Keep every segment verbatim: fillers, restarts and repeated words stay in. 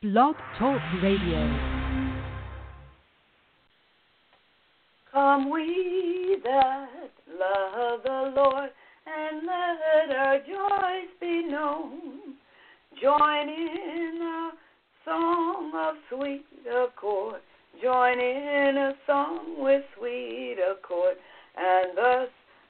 Blog Talk Radio. Come we that love the Lord, and let our joys be known. Join in a song of sweet accord. Join in a song with sweet accord. And thus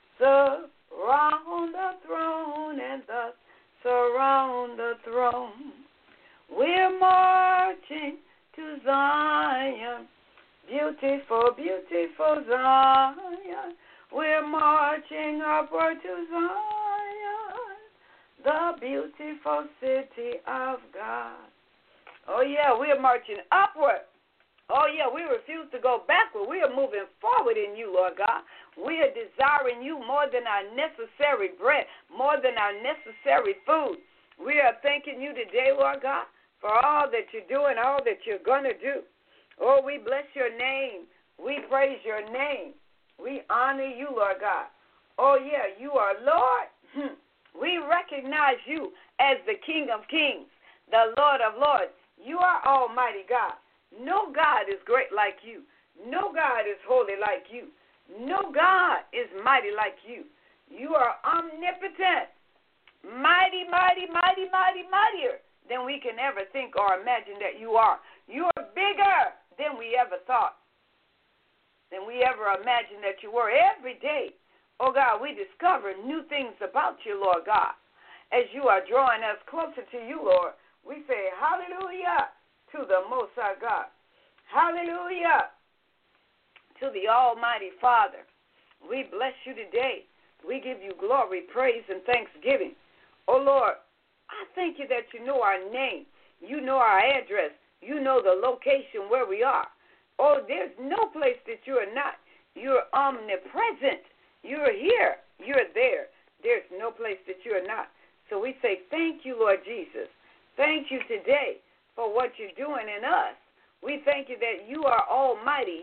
surround the throne, and thus surround the throne. We're marching to Zion. Beautiful, beautiful Zion. We're marching upward to Zion, the beautiful city of God. Oh, yeah, we're marching upward. Oh, yeah, we refuse to go backward. We are moving forward in you, Lord God. We are desiring you more than our necessary bread, more than our necessary food. We are thanking you today, Lord God, for all that you're doing, all that you're going to do. Oh, we bless your name. We praise your name. We honor you, Lord God. Oh, yeah, you are Lord. We recognize you as the King of Kings, the Lord of Lords. You are Almighty God. No God is great like you. No God is holy like you. No God is mighty like you. You are omnipotent, mighty, mighty, mighty, mighty, mightier than we can ever think or imagine that you are. You are bigger than we ever thought, than we ever imagined that you were. Every day, oh God, we discover new things about you, Lord God. As you are drawing us closer to you, Lord, we say hallelujah to the Most High God. Hallelujah to the Almighty Father. We bless you today. We give you glory, praise, and thanksgiving. Oh, Lord, I thank you that you know our name. You know our address. You know the location where we are. Oh, there's no place that you are not. You're omnipresent. You're here. You're there. There's no place that you are not. So we say thank you, Lord Jesus. Thank you today for what you're doing in us. We thank you that you are almighty.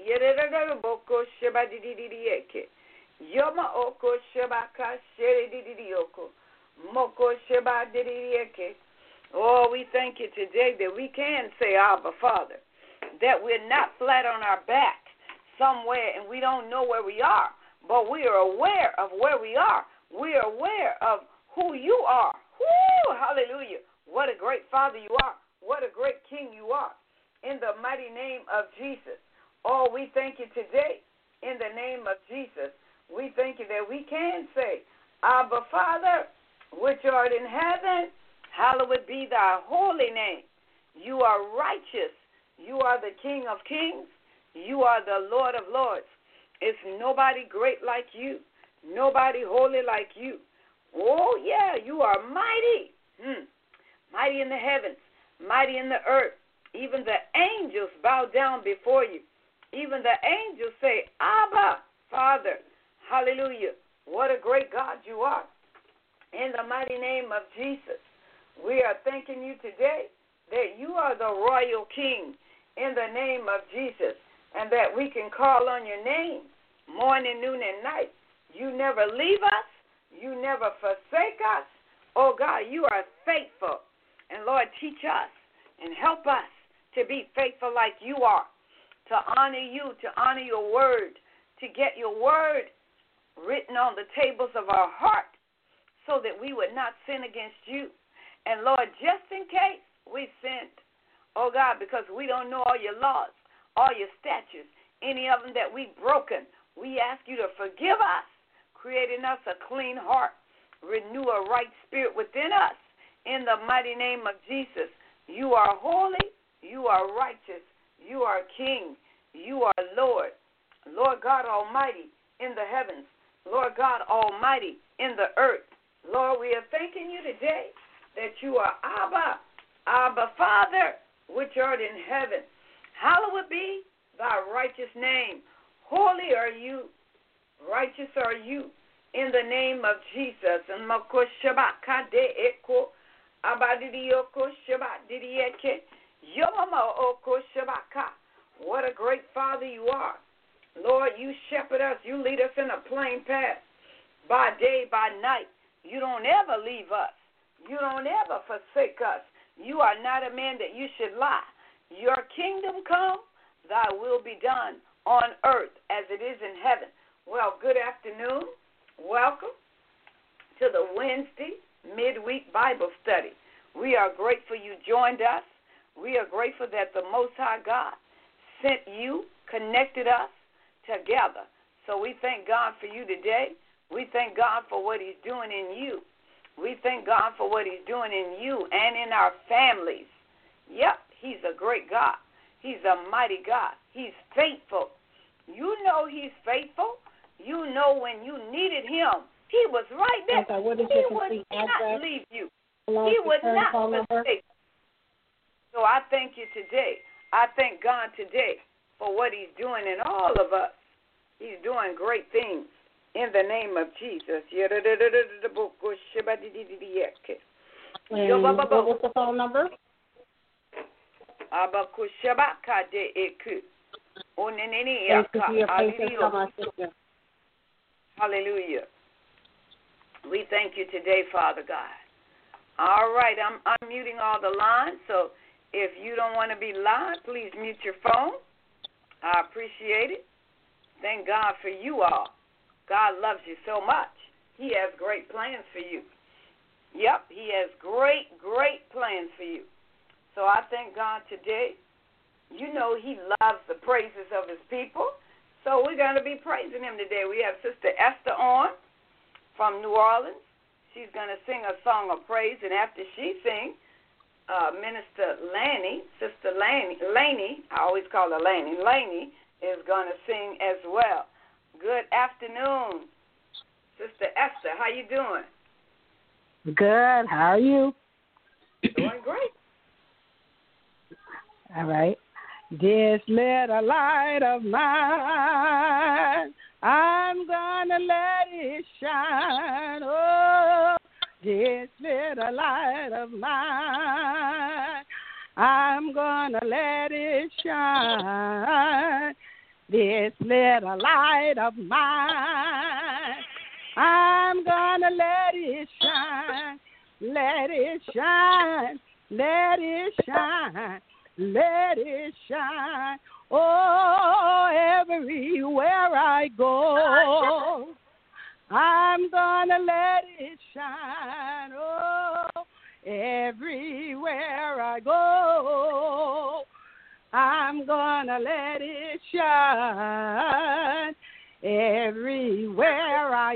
Oh, we thank you today that we can say, Abba, Father, that we're not flat on our back somewhere and we don't know where we are, but we are aware of where we are. We are aware of who you are. Woo, hallelujah. What a great Father you are. What a great King you are. In the mighty name of Jesus. Oh, we thank you today in the name of Jesus. We thank you that we can say, Abba, Father, which art in heaven, hallowed be thy holy name. You are righteous. You are the King of kings. You are the Lord of lords. It's nobody great like you. Nobody holy like you. Oh, yeah, you are mighty. Hmm. Mighty in the heavens, mighty in the earth. Even the angels bow down before you. Even the angels say, Abba, Father. Hallelujah. What a great God you are. In the mighty name of Jesus, we are thanking you today that you are the royal King in the name of Jesus, and that we can call on your name morning, noon, and night. You never leave us. You never forsake us. Oh, God, you are faithful. And, Lord, teach us and help us to be faithful like you are, to honor you, to honor your word, to get your word written on the tables of our heart so that we would not sin against you. And, Lord, just in case we sinned, oh, God, because we don't know all your laws, all your statutes, any of them that we've broken, we ask you to forgive us, creating us a clean heart, renew a right spirit within us. In the mighty name of Jesus, you are holy, you are righteous, you are King, you are Lord, Lord God Almighty in the heavens, Lord God Almighty in the earth. Lord, we are thanking you today that you are Abba, Abba Father, which art in heaven. Hallowed be thy righteous name. Holy are you, righteous are you, in the name of Jesus. And what a great Father you are. Lord, you shepherd us. You lead us in a plain path by day, by night. You don't ever leave us. You don't ever forsake us. You are not a man that you should lie. Your kingdom come, thy will be done on earth as it is in heaven. Well, good afternoon. Welcome to the Wednesday midweek Bible study. We are grateful you joined us. We are grateful that the Most High God sent you, connected us together. So we thank God for you today. We thank God for what he's doing in you. We thank God for what he's doing in you and in our families. Yep, he's a great God. He's a mighty God. He's faithful. You know he's faithful. You know when you needed him, he was right there. Okay, what is he your would not address? leave you. Hello, he would not number? mistake you. So I thank you today. I thank God today for what he's doing in all of us. He's doing great things in the name of Jesus. And what was the phone number? Thank you for your patience on my sister. Hallelujah. We thank you today, Father God. All right, I'm unmuting all the lines, so if you don't want to be live, please mute your phone. I appreciate it. Thank God for you all. God loves you so much. He has great plans for you. Yep, he has great, great plans for you. So I thank God today. You know he loves the praises of his people, so we're going to be praising him today. We have Sister Esther on from New Orleans. She's going to sing a song of praise, and after she sings, uh, Minister Laney, Sister Laney, Laney, I always call her Laney, Laney is going to sing as well. Good afternoon, Sister Esther. How you doing? Good. How are you? Doing great. All right. This little light of mine, I'm gonna let it shine. Oh, this little light of mine, I'm gonna let it shine. This little light of mine, I'm gonna let it shine. Let it shine. Let it shine. Let it shine, oh, everywhere I go. I'm gonna let it shine, oh, everywhere I go. I'm gonna let it shine, everywhere I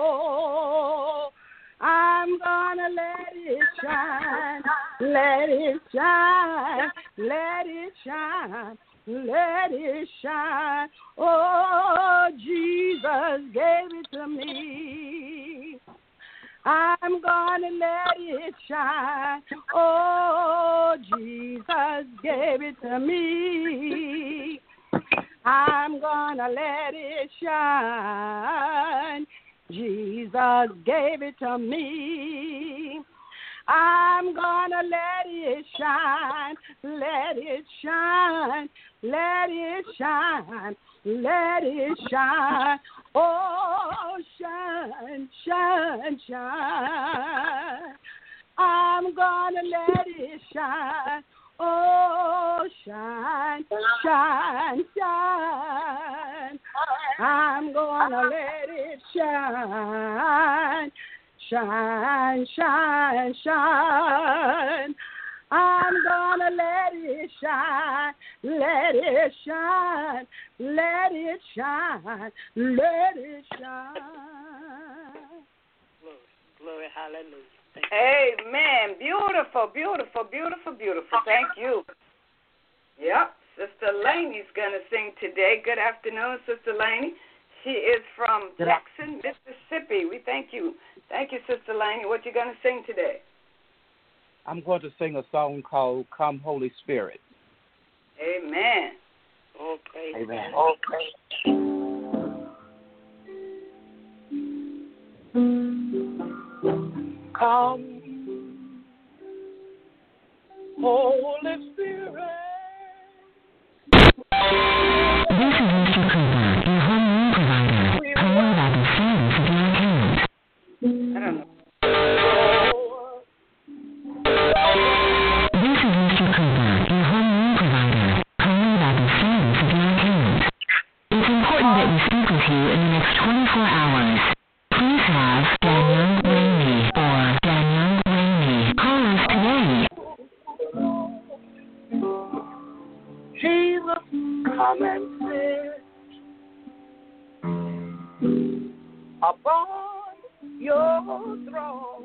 go. I'm gonna let it shine, let it shine, let it shine, let it shine. Oh, Jesus gave it to me. I'm gonna let it shine. Oh, Jesus gave it to me. I'm gonna let it shine. Jesus gave it to me. I'm gonna let it shine, let it shine, let it shine, let it shine. Oh, shine, shine, shine. I'm gonna let it shine. Oh, shine, shine, shine. I'm gonna let it shine. Shine, shine, shine. I'm gonna let it shine. Let it shine. Let it shine. Let it shine. Glory, glory, hallelujah. Amen. Beautiful, beautiful, beautiful, beautiful. Thank you. Yep. Sister Laney's going to sing today. Good afternoon, Sister Laney. She is from Jackson, Mississippi. We thank you. Thank you, Sister Laney. What you going to sing today? I'm going to sing a song called Come Holy Spirit. Amen. Oh, praise Amen. Oh, praise Come, Holy Spirit. This is Mister Cooper, your home loan provider. Powered by the Friends of Mankind. I don't know. come and sit upon your throne.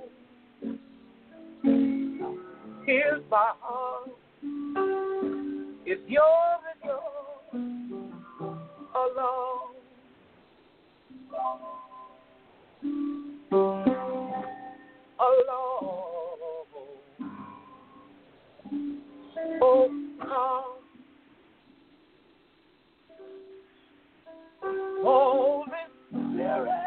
Here's my heart. It's yours and yours alone. Alone. Oh, come. Holy Spirit.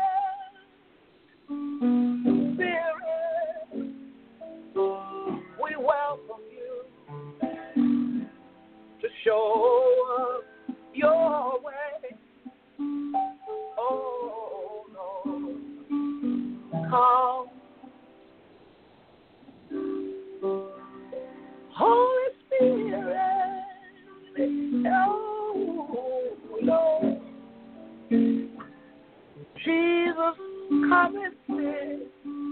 Spirit. We welcome you to show us your way. Oh, Lord, come. Holy Spirit, oh, Lord, Jesus, come and sit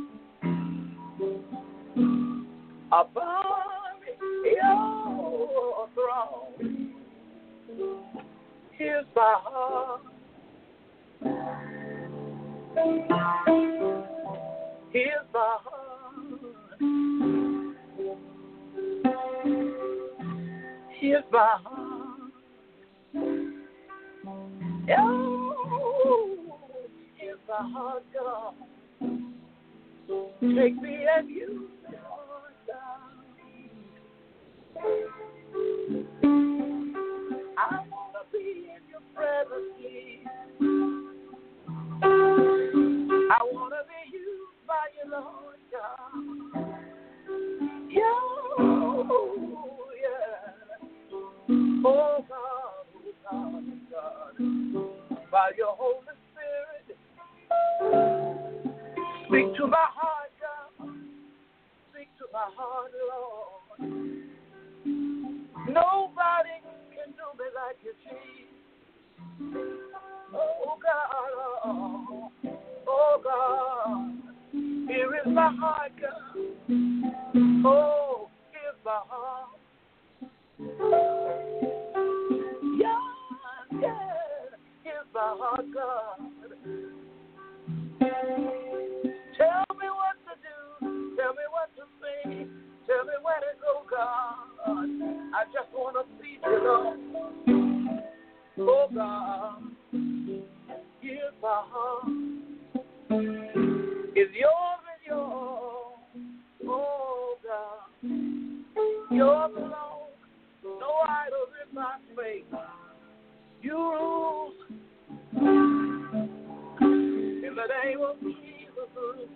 above your throne. Here's my heart. Here's my heart. Here's my heart. Oh, here's my heart, God. Take me and use me, Lord God. I want to be in your presence, please. I want to be used by you, Lord God. Yo, yeah. Oh, God, oh, God, oh, God. By your Holy Spirit, speak to my heart, God. Speak to my heart, Lord. Nobody can do me like you, Jesus. Oh, God, oh, oh, God. Here is my heart, God. Oh, here's my heart. Yeah, yeah. Here's my heart, God. Tell me what to do. Tell me what to say. Tell me where to go, God. I just want to see you, Lord. Oh, God. Here's my heart. It's yours and yours. Oh, God. Yours alone. No idols in my faith. You rule. In the name of Jesus.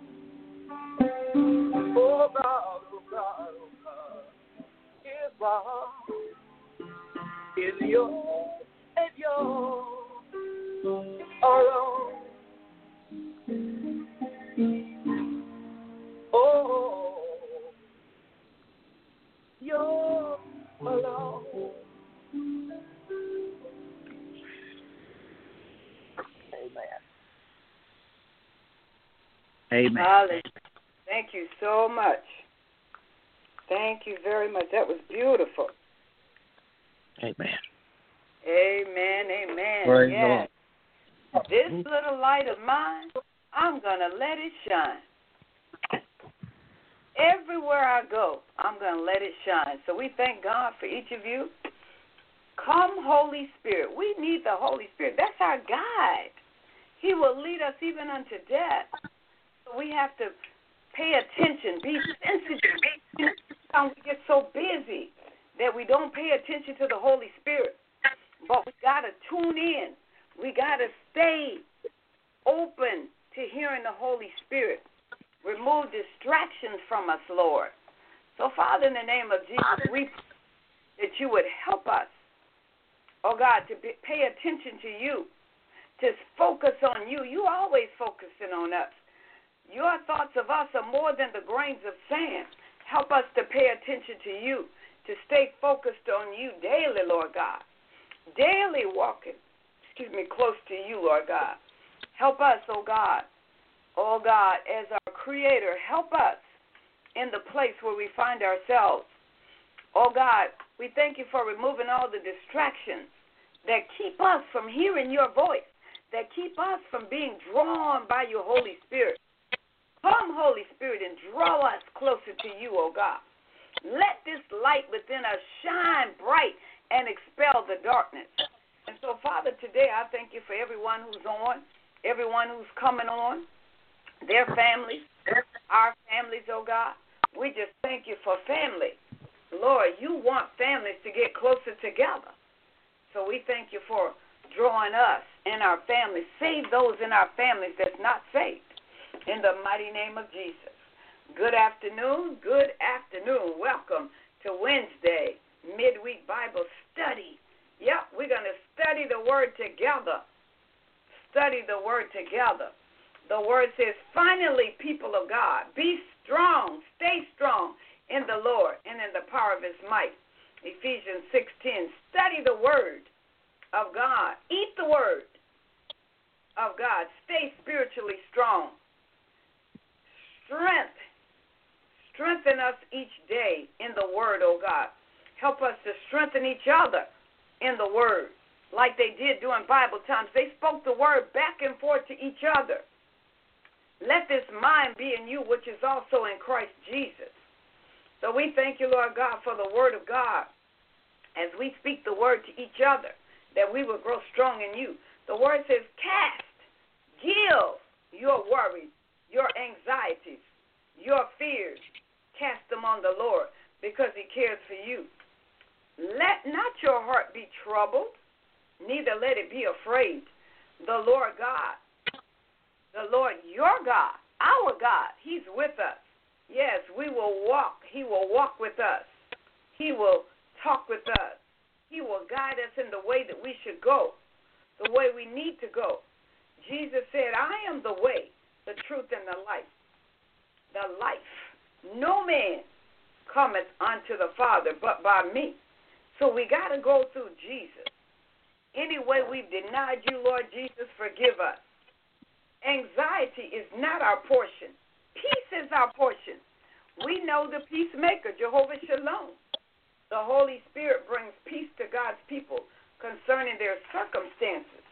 Oh, God, oh, God, oh, God. Here's my heart. It's yours and yours alone. Oh, yours alone. Amen. Hallelujah. Thank you so much. Thank you very much. That was beautiful. Amen. Amen. Amen. Praise yes. the Lord. This little light of mine, I'm going to let it shine. Everywhere I go, I'm going to let it shine. So we thank God for each of you. Come, Holy Spirit. We need the Holy Spirit. That's our guide. He will lead us even unto death. So we have to pay attention, be sensitive. Sometimes we get so busy that we don't pay attention to the Holy Spirit. But we got to tune in. We got to stay open to hearing the Holy Spirit. Remove distractions from us, Lord. So, Father, in the name of Jesus, we pray that you would help us, oh God, to be, pay attention to you, to focus on you. You always focusing on us. Your thoughts of us are more than the grains of sand. Help us to pay attention to you, to stay focused on you daily, Lord God. Daily walking, excuse me, close to you, Lord God. Help us, oh God, oh God, as our Creator, help us in the place where we find ourselves. Oh God, we thank you for removing all the distractions that keep us from hearing your voice, that keep us from being drawn by your Holy Spirit. Come, Holy Spirit, and draw us closer to you, O God. Let this light within us shine bright and expel the darkness. And so, Father, today I thank you for everyone who's on, everyone who's coming on, their families, our families, oh God. We just thank you for family. Lord, you want families to get closer together. So we thank you for drawing us and our families. Save those in our families that's not saved. In the mighty name of Jesus. Good afternoon. Good afternoon. Welcome to Wednesday midweek Bible study. Yep, we're going to study the word together. Study the word together. The word says, finally, people of God, be strong, stay strong in the Lord and in the power of his might. Ephesians six ten, study the word of God. Eat the word of God. Stay spiritually strong. Strength. Strengthen us each day in the word, oh God. Help us to strengthen each other in the word like they did during Bible times. They spoke the word back and forth to each other. Let this mind be in you, which is also in Christ Jesus. So we thank you, Lord God, for the word of God. As we speak the word to each other, that we will grow strong in you. The word says, cast, give your worries, your anxieties, your fears. Cast them on the Lord because he cares for you. Let not your heart be troubled, neither let it be afraid. The Lord God, the Lord your God, our God, he's with us. Yes, we will walk. He will walk with us. He will talk with us. He will guide us in the way that we should go, the way we need to go. Jesus said, I am the way, the truth, and the life. The life. No man cometh unto the Father but by me. So we got to go through Jesus. Any way we've denied you, Lord Jesus, forgive us. Anxiety is not our portion. Peace is our portion. We know the peacemaker, Jehovah Shalom. The Holy Spirit brings peace to God's people concerning their circumstances.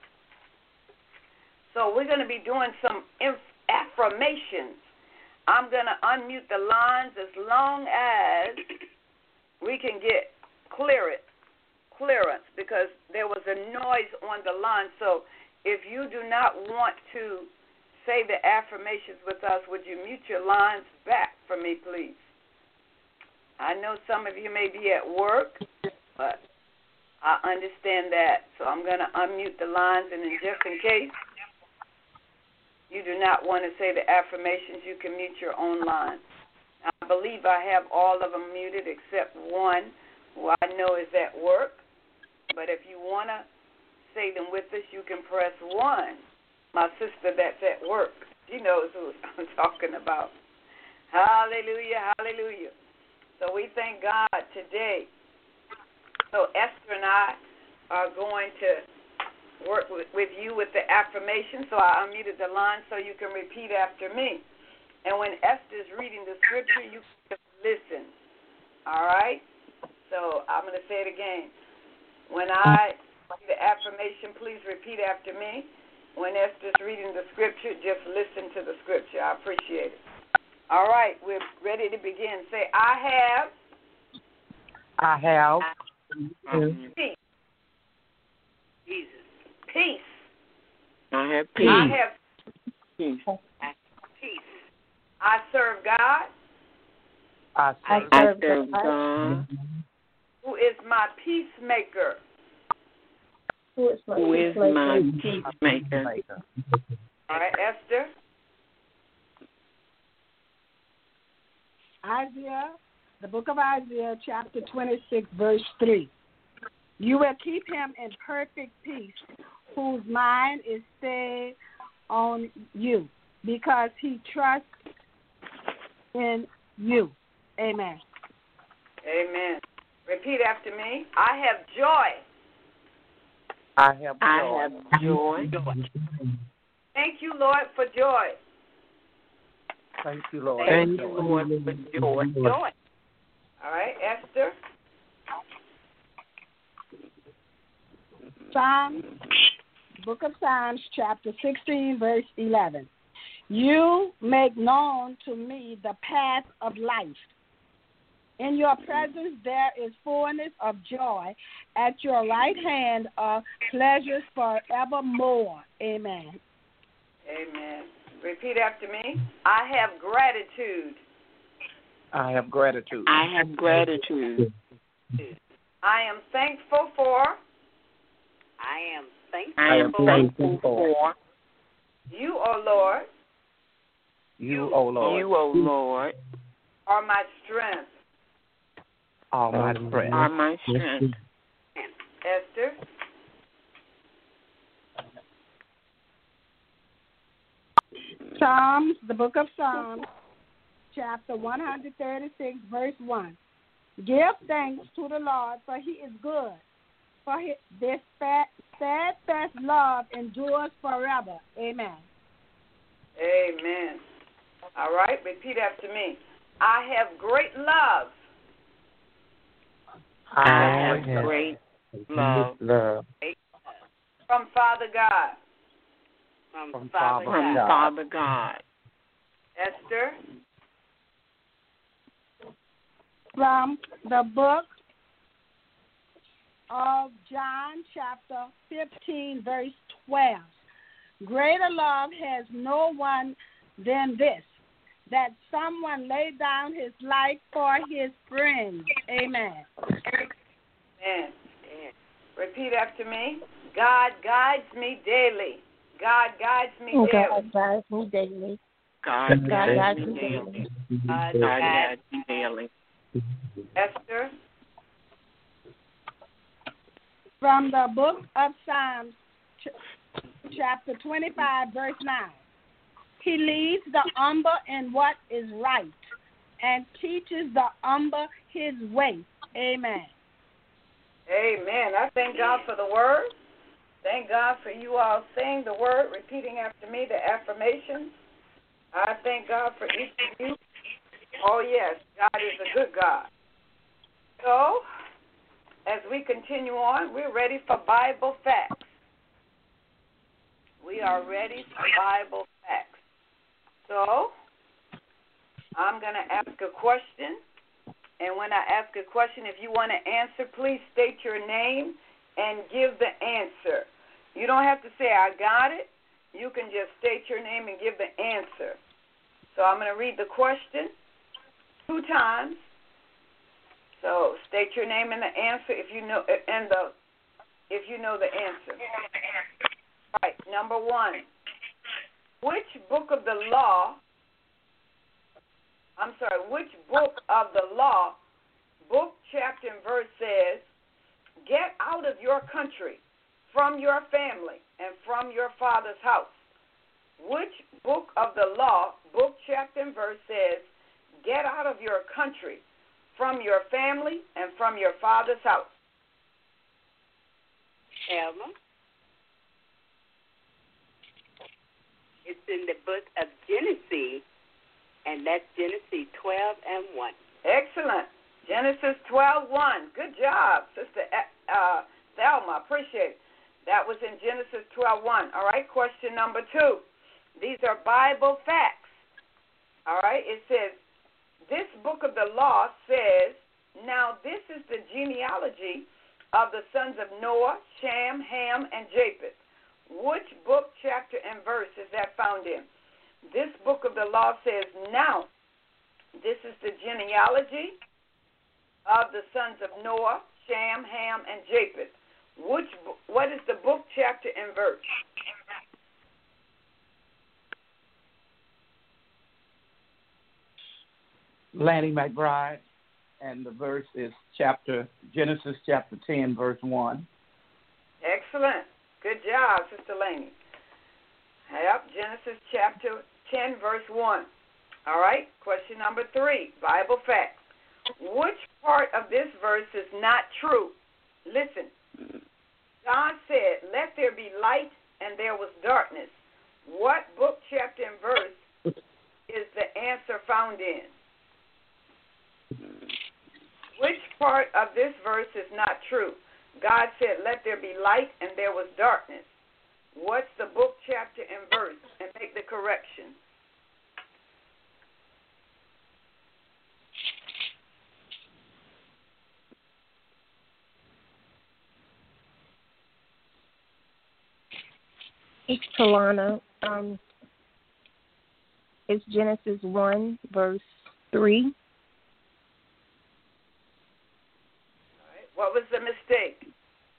So we're going to be doing some affirmations. I'm going to unmute the lines as long as we can get clearance, clearance because there was a noise on the line. So if you do not want to say the affirmations with us, would you mute your lines back for me, please? I know some of you may be at work, but I understand that. So I'm going to unmute the lines, and then just in case you do not want to say the affirmations, you can mute your own line. I believe I have all of them muted except one who I know is at work. But if you want to say them with us, you can press one. My sister that's at work, she knows who I'm talking about. Hallelujah, hallelujah. So we thank God today. So Esther and I are going to work with, with you with the affirmation. So I unmuted the line so you can repeat after me. And when Esther's reading the scripture, you can listen. All right? So I'm going to say it again. When I say the affirmation, please repeat after me. When Esther's reading the scripture, just listen to the scripture. I appreciate it. All right, we're ready to begin. Say, I have. I have. Peace. Jesus. Peace. I have peace. I have peace. peace. I serve God. I serve, I serve God. Who is my peacemaker. Who is my Who is peacemaker? my peacemaker. All right, Esther. Isaiah, the book of Isaiah, chapter twenty-six, verse three. You will keep him in perfect peace, whose mind is stayed on you, because he trusts in you. Amen. Amen. Repeat after me. I have joy. I have joy. I have joy. Thank you, Lord, for joy. Thank you, Lord. Thank you, Lord, for joy. Joy. All right, Esther. Psalms, Book of Psalms, chapter sixteen, verse eleven. You make known to me the path of life. In your presence there is fullness of joy. At your right hand are pleasures forevermore. Amen. Amen. Repeat after me. I have gratitude. I have gratitude. I have gratitude. I am thankful for I am thankful I am I am thankful thankful for you, O Lord, you, O Lord, you, O Lord, are my strength. are my friend. are my strength. Esther. Psalms, the book of Psalms, chapter one thirty-six, verse one. Give thanks to the Lord, for he is good, for his this steadfast love endures forever. Amen. Amen. All right, repeat after me. I have great love I have great love love from Father God. from, from Father Father from God. Father God. Esther. From the book of John, chapter fifteen, verse twelve. Greater love has no one than this, that someone lay down his life for his friends. Amen. Amen. Repeat after me. God guides me daily. God guides me daily. God guides me daily. God God guides guides me me daily. daily. God God guides guides me daily. Esther. From the book of Psalms, ch- chapter twenty-five, verse nine. He leads the humble in what is right and teaches the humble his way. Amen. Amen. I thank God for the word. Thank God for you all saying the word, repeating after me the affirmations. I thank God for each of you. Oh, yes, God is a good God. So, as we continue on, we're ready for Bible facts. We are ready for Bible facts. So, I'm going to ask a question. And when I ask a question, if you want to answer, please state your name and give the answer. You don't have to say, I got it. You can just state your name and give the answer. So I'm going to read the question two times. So state your name and the answer if you know and the if you know the answer. All right, number one. Which book of the law I'm sorry, which book of the law, book, chapter, and verse says, get out of your country, from your family, and from your father's house? Which book of the law, book, chapter, and verse says, get out of your country, from your family, and from your father's house? Elma. It's in the book of Genesis, and that's Genesis twelve and one. Excellent. Genesis twelve one. Good job, Sister uh, Thelma. Appreciate it. That was in Genesis twelve one. All right, question number two. These are Bible facts. All right, it says, this book of the law says, now this is the genealogy of the sons of Noah, Shem, Ham, and Japheth. Which book, chapter, and verse is that found in? This book of the law says, now, this is the genealogy of the sons of Noah, Shem, Ham, and Japheth. Which, what is the book, chapter, and verse? Lanny McBride, and the verse is chapter Genesis chapter ten, verse one. Excellent. Good job, Sister Laney. Yep, Genesis chapter ten, verse one. All right, question number three, Bible facts. Which part of this verse is not true? Listen. God said, let there be light, and there was darkness. What book, chapter, and verse is the answer found in? Which part of this verse is not true? God said, let there be light, and there was darkness. What's the book, chapter, and verse? And make the correction. It's Talana. Um, it's Genesis one, verse three. All right. What was the mistake?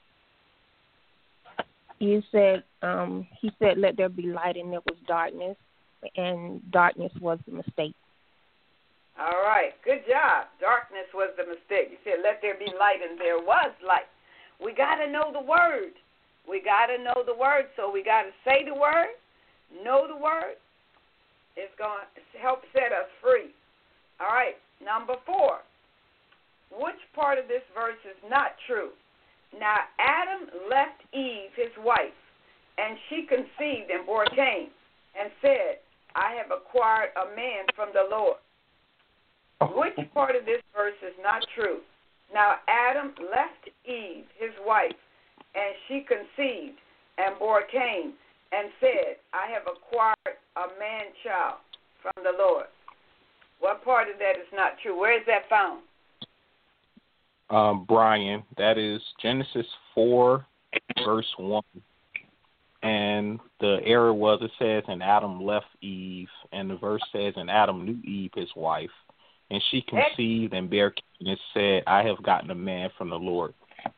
You said, um, he said, let there be light, and there was darkness, and darkness was the mistake. All right. Good job. Darkness was the mistake. You said, let there be light, and there was light. We got to know the word. We got to know the word, so we got to say the word, know the word. It's going to help set us free. All right. Number four. Which part of this verse is not true? Now, Adam left Eve, his wife, and she conceived and bore Cain, and said, I have acquired a man from the Lord. Which part of this verse is not true? Now, Adam left Eve, his wife, and she conceived and bore Cain, and said, I have acquired a man-child from the Lord. What part of that is not true? Where is that found? Um, Brian, that is Genesis four, verse one. And the error was, it says, and Adam left Eve, and the verse says, and Adam knew Eve, his wife, and she conceived and bare Cain, and said, I have gotten a man from the Lord.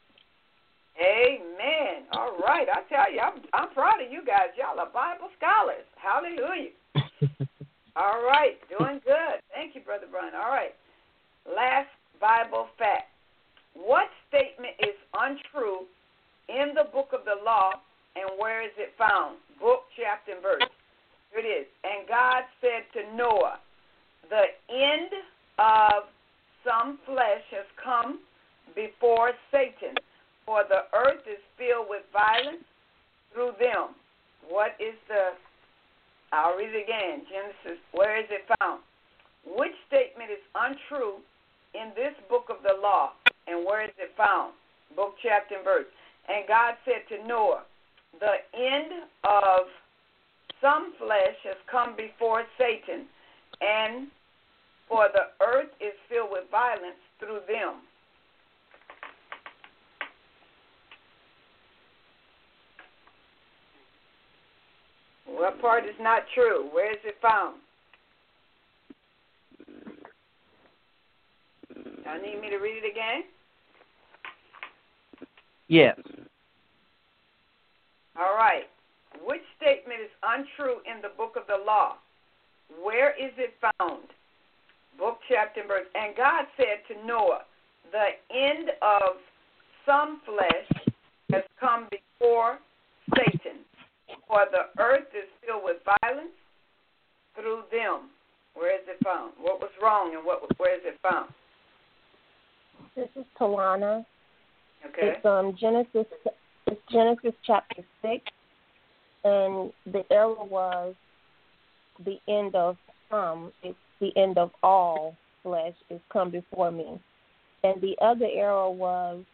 Amen. All right. I tell you, I'm, I'm proud of you guys. Y'all are Bible scholars. Hallelujah. All right. Doing good. Thank you, Brother Brian. All right. Last Bible fact. What statement is untrue in the book of the law, and where is it found? Book, chapter, and verse. Here it is. And God said to Noah, the end of some flesh has come before Satan, for the earth is filled with violence through them. What is the, I'll read it again, Genesis, where is it found? Which statement is untrue in this book of the law, and where is it found? Book, chapter, and verse. And God said to Noah, the end of some flesh has come before Satan, and for the earth is filled with violence through them. What part is not true? Where is it found? Y'all need me to read it again? Yes. All right. Which statement is untrue in the book of the law? Where is it found? Book, chapter, and verse. And God said to Noah, the end of some flesh has come before Satan, for the earth is filled with violence through them. Where is it found? What was wrong, and what where is it found? This is Talana. Okay. It's um Genesis. It's Genesis chapter six, and the error was the end of some. It's the end of all flesh is come before me, and the other error was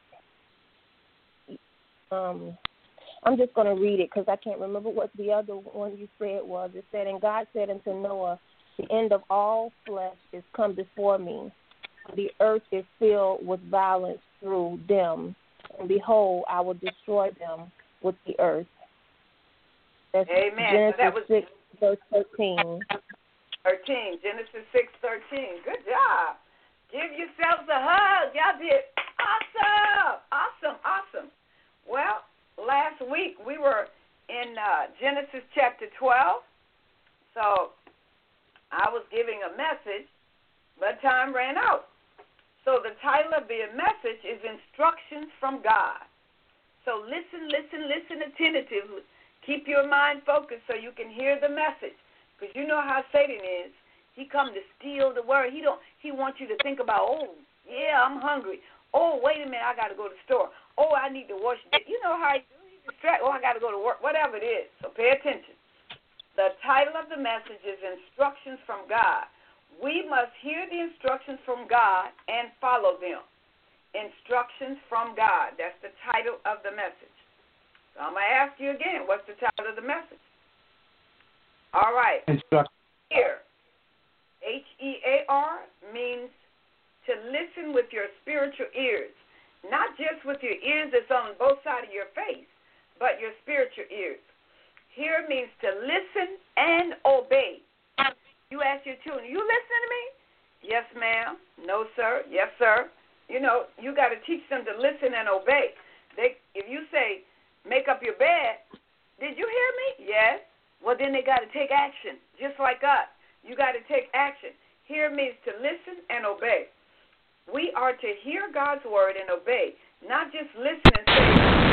um. I'm just going to read it because I can't remember what the other one you said was. It said, and God said unto Noah, the end of all flesh is come before me. The earth is filled with violence through them. And behold, I will destroy them with the earth. That's Amen. Genesis so that was six, verse thirteen. thirteen. Genesis six, thirteen. Good job. Give yourselves a hug. Y'all did awesome. Awesome. Awesome. Well, last week we were in uh, Genesis chapter twelve, so I was giving a message, but time ran out. So the title of the message is Instructions from God. So listen, listen, listen attentively. Keep your mind focused so you can hear the message, because you know how Satan is. He come to steal the word. He don't. He wants you to think about, oh, yeah, I'm hungry. Oh, wait a minute, I got to go to the store. Oh, I need to wash it. You know how he do. He distract. Oh, I got to go to work. Whatever it is. So pay attention. The title of the message is Instructions from God. We must hear the instructions from God and follow them. Instructions from God. That's the title of the message. So I'm going to ask you again, what's the title of the message? All right. Instruction. Hear. H E A R means to listen with your spiritual ears. Not just with your ears that's on both sides of your face, but your spiritual ears. Hear means to listen and obey. You ask your children, you listening to me? Yes, ma'am. No, sir. Yes, sir. You know, you got to teach them to listen and obey. They, if you say, make up your bed, did you hear me? Yes. Well, then they got to take action, just like us. You got to take action. Hear means to listen and obey. We are to hear God's word and obey, not just listen and say.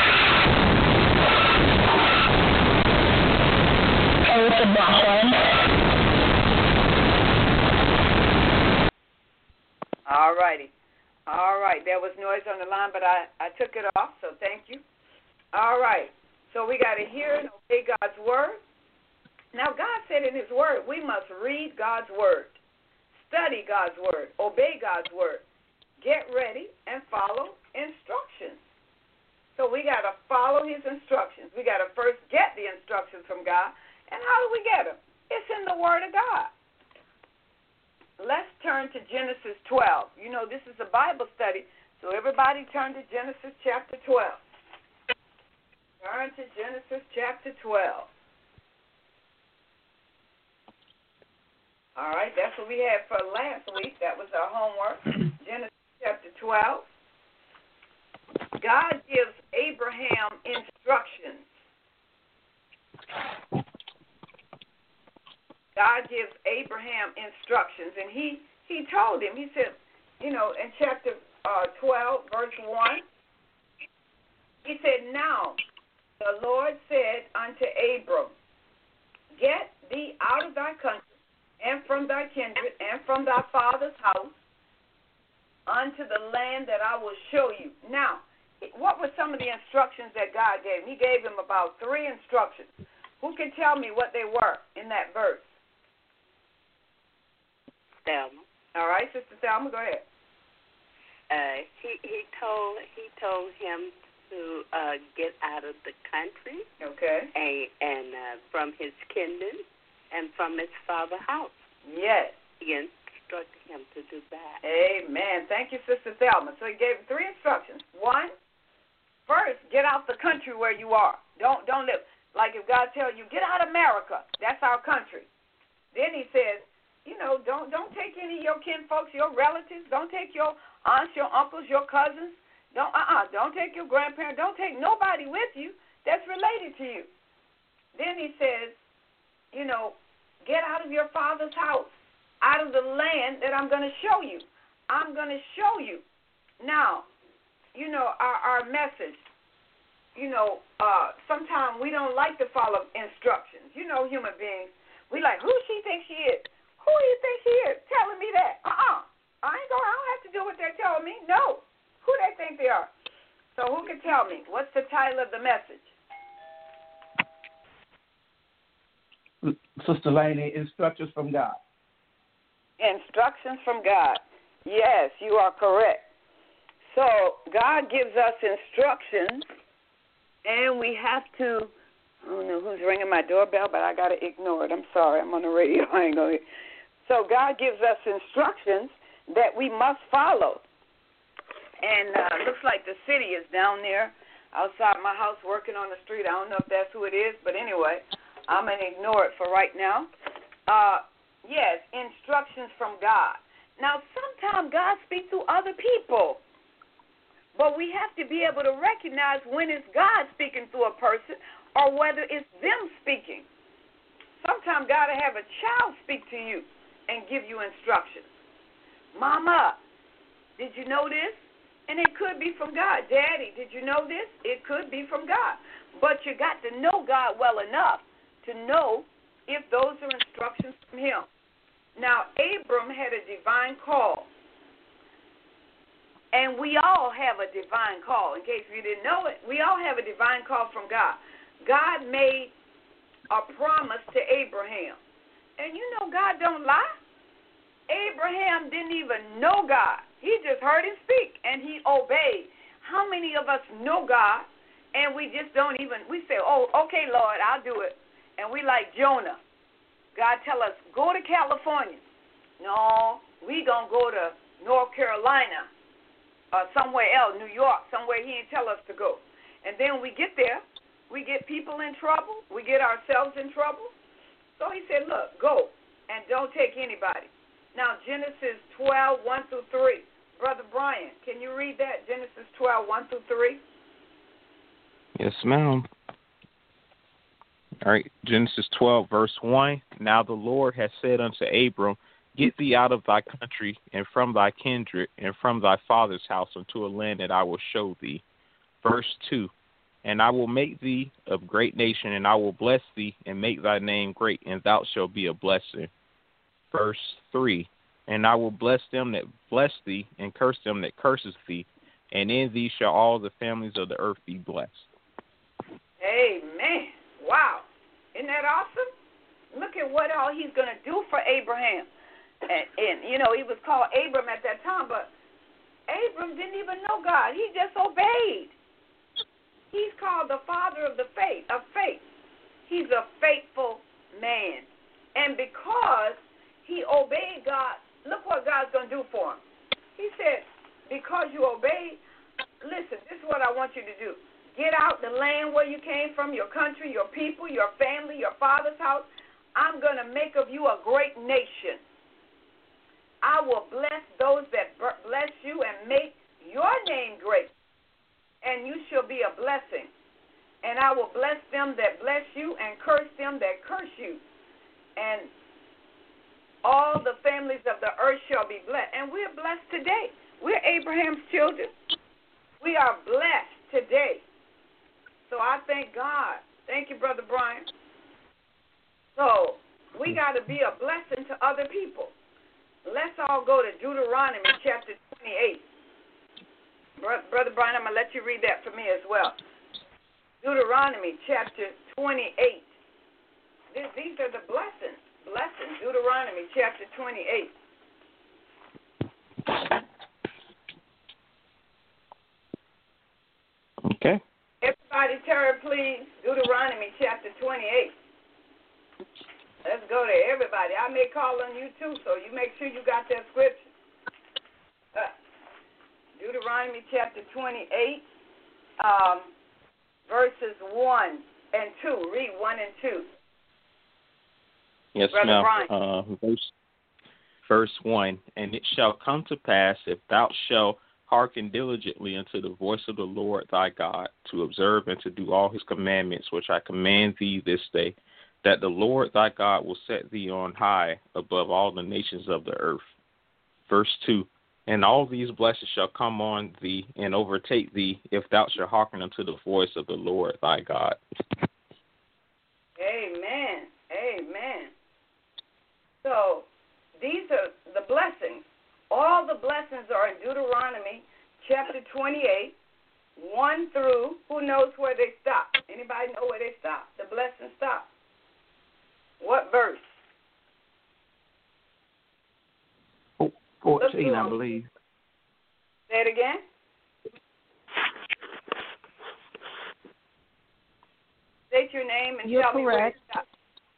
All righty. All right. There was noise on the line, but I, I took it off, so thank you. All right. So we got to hear and obey God's word. Now, God said in his word, we must read God's word, study God's word, obey God's word, get ready, and follow instructions. So we got to follow his instructions. We got to first get the instructions from God. And how do we get them? It's in the word of God. Let's turn to Genesis twelve. You know, this is a Bible study, so everybody turn to Genesis chapter twelve. Turn to Genesis chapter twelve. All right, that's what we had for last week. That was our homework. Genesis chapter twelve. God gives Abraham instructions. God gives Abraham instructions, and he, he told him, he said, you know, in chapter uh, twelve, verse one, he said, now the Lord said unto Abram, get thee out of thy country, and from thy kindred, and from thy father's house, unto the land that I will show you. Now, what were some of the instructions that God gave him? He gave him about three instructions. Who can tell me what they were in that verse? Thelma. All right, Sister Thelma, go ahead. Uh, he he told he told him to uh, get out of the country. Okay. And, and uh, from his kindred and from his father's house. Yes. He instructed him to do that. Amen. Thank you, Sister Thelma. So he gave three instructions. One, first, get out the country where you are. Don't don't live. Like if God tells you, get out of America, that's our country. Then he says, you know, don't don't take any of your kin folks, your relatives. Don't take your aunts, your uncles, your cousins. Don't uh-uh. Don't take your grandparents. Don't take nobody with you that's related to you. Then he says, you know, get out of your father's house, out of the land that I'm going to show you. I'm going to show you. Now, you know, our, our message, you know, uh, sometimes we don't like to follow instructions. You know, human beings, we like, who she thinks she is? Who do you think she is telling me that? Uh-uh. I ain't going, I don't have to do what they're telling me. No. Who they think they are? So who can tell me? What's the title of the message? Sister Laney, instructions from God. Instructions from God. Yes, you are correct. So God gives us instructions, and we have to, I don't know who's ringing my doorbell, but I got to ignore it. I'm sorry. I'm on the radio. I ain't going to. So God gives us instructions that we must follow. And uh, looks like the city is down there outside my house working on the street. I don't know if that's who it is, but anyway, I'm going to ignore it for right now. Uh, yes, instructions from God. Now, sometimes God speaks to other people, but we have to be able to recognize when it's God speaking through a person or whether it's them speaking. Sometimes God will have a child speak to you and give you instructions. Mama, did you know this? And it could be from God. Daddy, did you know this? It could be from God. But you got to know God well enough to know if those are instructions from him. Now, Abram had a divine call. And we all have a divine call. In case you didn't know it, we all have a divine call from God. God made a promise to Abraham. And you know God don't lie. Abraham didn't even know God. He just heard him speak, and he obeyed. How many of us know God, and we just don't even, we say, oh, okay, Lord, I'll do it. And we like Jonah. God tell us, go to California. No, we going to go to North Carolina or somewhere else, New York, somewhere he didn't tell us to go. And then we get there, we get people in trouble, we get ourselves in trouble. So he said, look, go, and don't take anybody. Now, Genesis twelve, one through three. Brother Brian, can you read that? Genesis twelve, one through three. Yes, ma'am. All right, Genesis twelve, verse one. Now the Lord has said unto Abram, get thee out of thy country, and from thy kindred, and from thy father's house, unto a land that I will show thee. Verse two. And I will make thee a great nation, and I will bless thee, and make thy name great, and thou shalt be a blessing. Verse three. And I will bless them that bless thee, and curse them that curses thee, and in thee shall all the families of the earth be blessed. Amen. Wow. Isn't that awesome? Look at what all he's going to do for Abraham. And, and, you know, he was called Abram at that time, but Abram didn't even know God. He just obeyed. He's called the father of the faith, of faith. He's a faithful man. And because he obeyed God, look what God's going to do for him. He said, because you obeyed, listen, this is what I want you to do. Get out the land where you came from, your country, your people, your family, your father's house. I'm going to make of you a great nation. I will bless those that bless you and make your name great, and you shall be a blessing. And I will bless them that bless you and curse them that curse you. And all the families of the earth shall be blessed. And we're blessed today. We're Abraham's children. We are blessed today. So I thank God. Thank you, Brother Brian. So we got to be a blessing to other people. Let's all go to Deuteronomy chapter twenty-eight. Brother Brian, I'm going to let you read that for me as well. Deuteronomy chapter twenty-eight. These are the blessings. Blessings. Deuteronomy chapter twenty-eight. Okay. Everybody turn, please. Deuteronomy chapter twenty-eight. Let's go to everybody. I may call on you too, so you make sure you got that scripture. Uh, Deuteronomy chapter twenty-eight, um, verses one and two. Read one and two. Yes, Brother ma'am. Uh, verse, verse one. And it shall come to pass, if thou shalt hearken diligently unto the voice of the Lord thy God, to observe and to do all his commandments, which I command thee this day, that the Lord thy God will set thee on high above all the nations of the earth. Verse two. And all these blessings shall come on thee and overtake thee, if thou shalt hearken unto the voice of the Lord thy God. Amen. Amen. So these are the blessings. All the blessings are in Deuteronomy chapter twenty-eight, one through, who knows where they stop? Anybody know where they stop? The blessings stop. What verse? fourteen, I believe. Say it again. State your name and You're tell me where correct. it stops.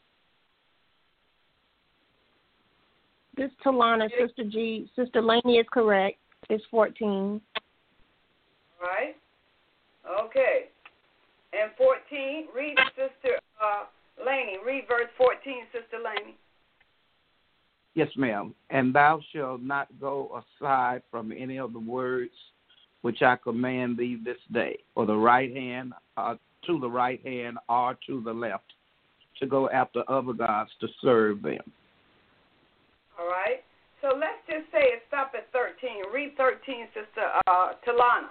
This Talana, Sister G, Sister Laney is correct. It's fourteen. All right. Okay. And fourteen, read Sister uh, Laney. Read verse fourteen, Sister Laney. Yes, ma'am. And thou shalt not go aside from any of the words which I command thee this day, or the right hand, uh, to the right hand, or to the left, to go after other gods to serve them. All right. So let's just say it stop at thirteen. Read thirteen, Sister uh, Talana.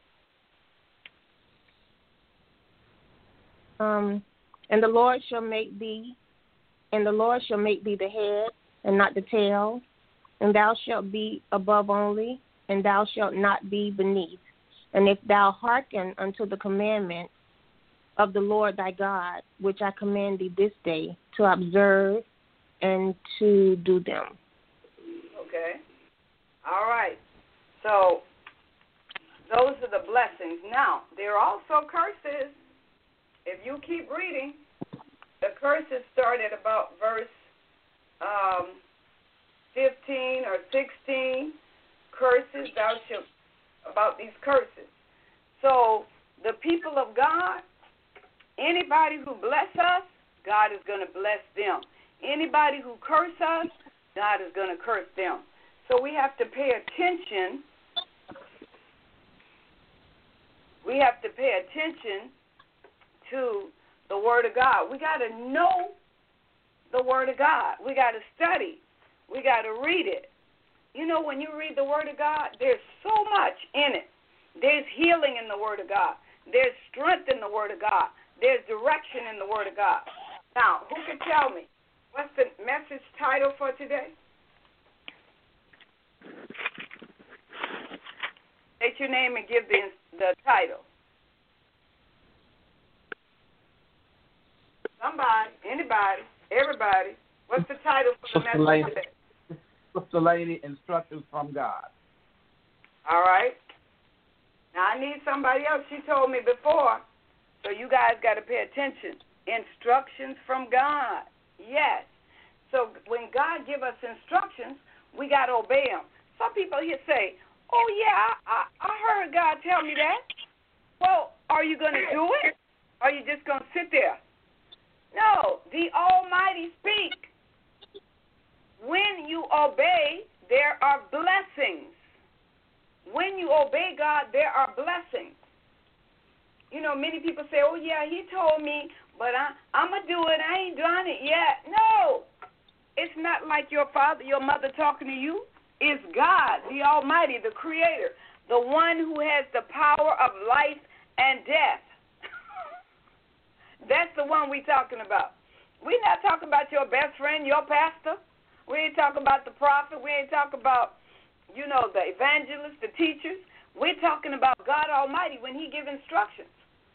Um, and the Lord shall make thee, and the Lord shall make thee the head, and not the tail, and thou shalt be above only, and thou shalt not be beneath. And if thou hearken unto the commandments of the Lord thy God, which I command thee this day, to observe and to do them. Okay. All right. So those are the blessings. Now, there are also curses. If you keep reading, the curses start at about verse um, fifteen or sixteen. Curses, thou shalt, about these curses. So the people of God, anybody who bless us, God is going to bless them. Anybody who curse us, God is going to curse them. So we have to pay attention. We have to pay attention to the Word of God. We got to know the Word of God. We got to study. We got to read it. You know, when you read the Word of God, there's so much in it. There's healing in the Word of God. There's strength in the Word of God. There's direction in the Word of God. Now, who can tell me, what's the message title for today? State your name and give the, the title. Somebody, anybody, everybody. What's the title for the Sister message Lady, today? Sister Lady, instructions from God. All right. Now, I need somebody else. She told me before, so you guys got to pay attention. Instructions from God. Yes. So when God give us instructions, we got to obey them. Some people here say, oh, yeah, I, I heard God tell me that. Well, are you going to do it? Or are you just going to sit there? No, the Almighty speak. When you obey, there are blessings. When you obey God, there are blessings. You know, many people say, oh, yeah, he told me, but I, I'm going to do it. I ain't done it yet. No, it's not like your father, your mother talking to you. It's God, the Almighty, the Creator, the one who has the power of life and death. That's the one we're talking about. We're not talking about your best friend, your pastor. We ain't talking about the prophet. We ain't talking about, you know, the evangelists, the teachers. We're talking about God Almighty when he give instructions.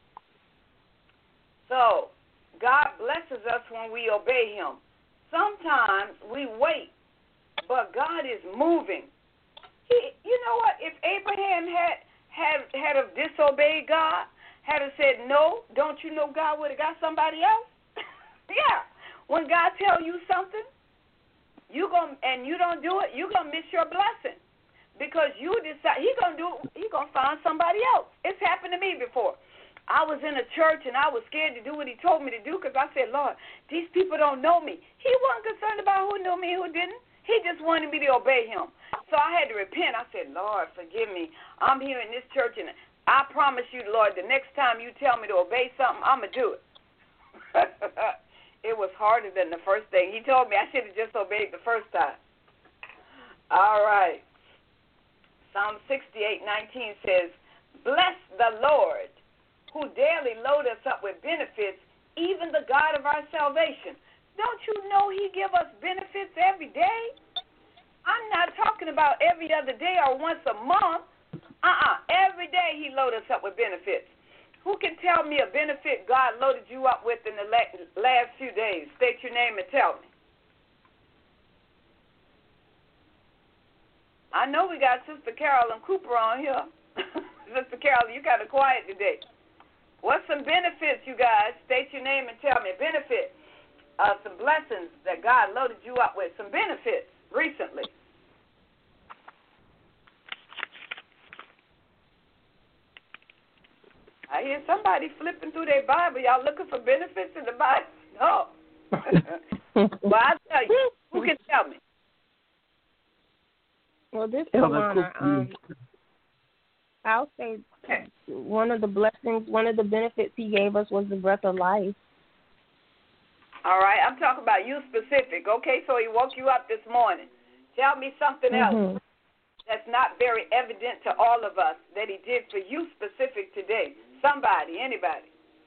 So God blesses us when we obey him. Sometimes we wait, but God is moving. He, you know what? If Abraham had had had have disobeyed God, had have said no, don't you know God would have got somebody else? Yeah. When God tell you something, you going and you don't do it, you're gonna miss your blessing because you decide he gonna do he gonna find somebody else. It's happened to me before. I was in a church and I was scared to do what he told me to do because I said, Lord, these people don't know me. He wasn't concerned about who knew me, who didn't. He just wanted me to obey him. So I had to repent. I said, Lord, forgive me. I'm here in this church and I promise you, Lord, the next time you tell me to obey something, I'm gonna do it. It was harder than the first thing. He told me I should have just obeyed the first time. All right. Psalm sixty-eight nineteen says, bless the Lord, who daily load us up with benefits, even the God of our salvation. Don't you know he give us benefits every day? I'm not talking about every other day or once a month. Uh-uh. Every day he load us up with benefits. Who can tell me a benefit God loaded you up with in the last few days? State your name and tell me. I know we got Sister Carolyn Cooper on here. Sister Carolyn, you kind of quiet today. What's some benefits, you guys? State your name and tell me. Benefit, uh, some blessings that God loaded you up with. Some benefits recently. I hear somebody flipping through their Bible. Y'all looking for benefits in the Bible? No. Well, I'll tell you. Who can tell me? Well, this Tawana, um, I'll say one of the blessings, one of the benefits he gave us was the breath of life. All right. I'm talking about you specific. Okay, so he woke you up this morning. Tell me something Mm-hmm. else that's not very evident to all of us that he did for you specific today. Somebody, anybody.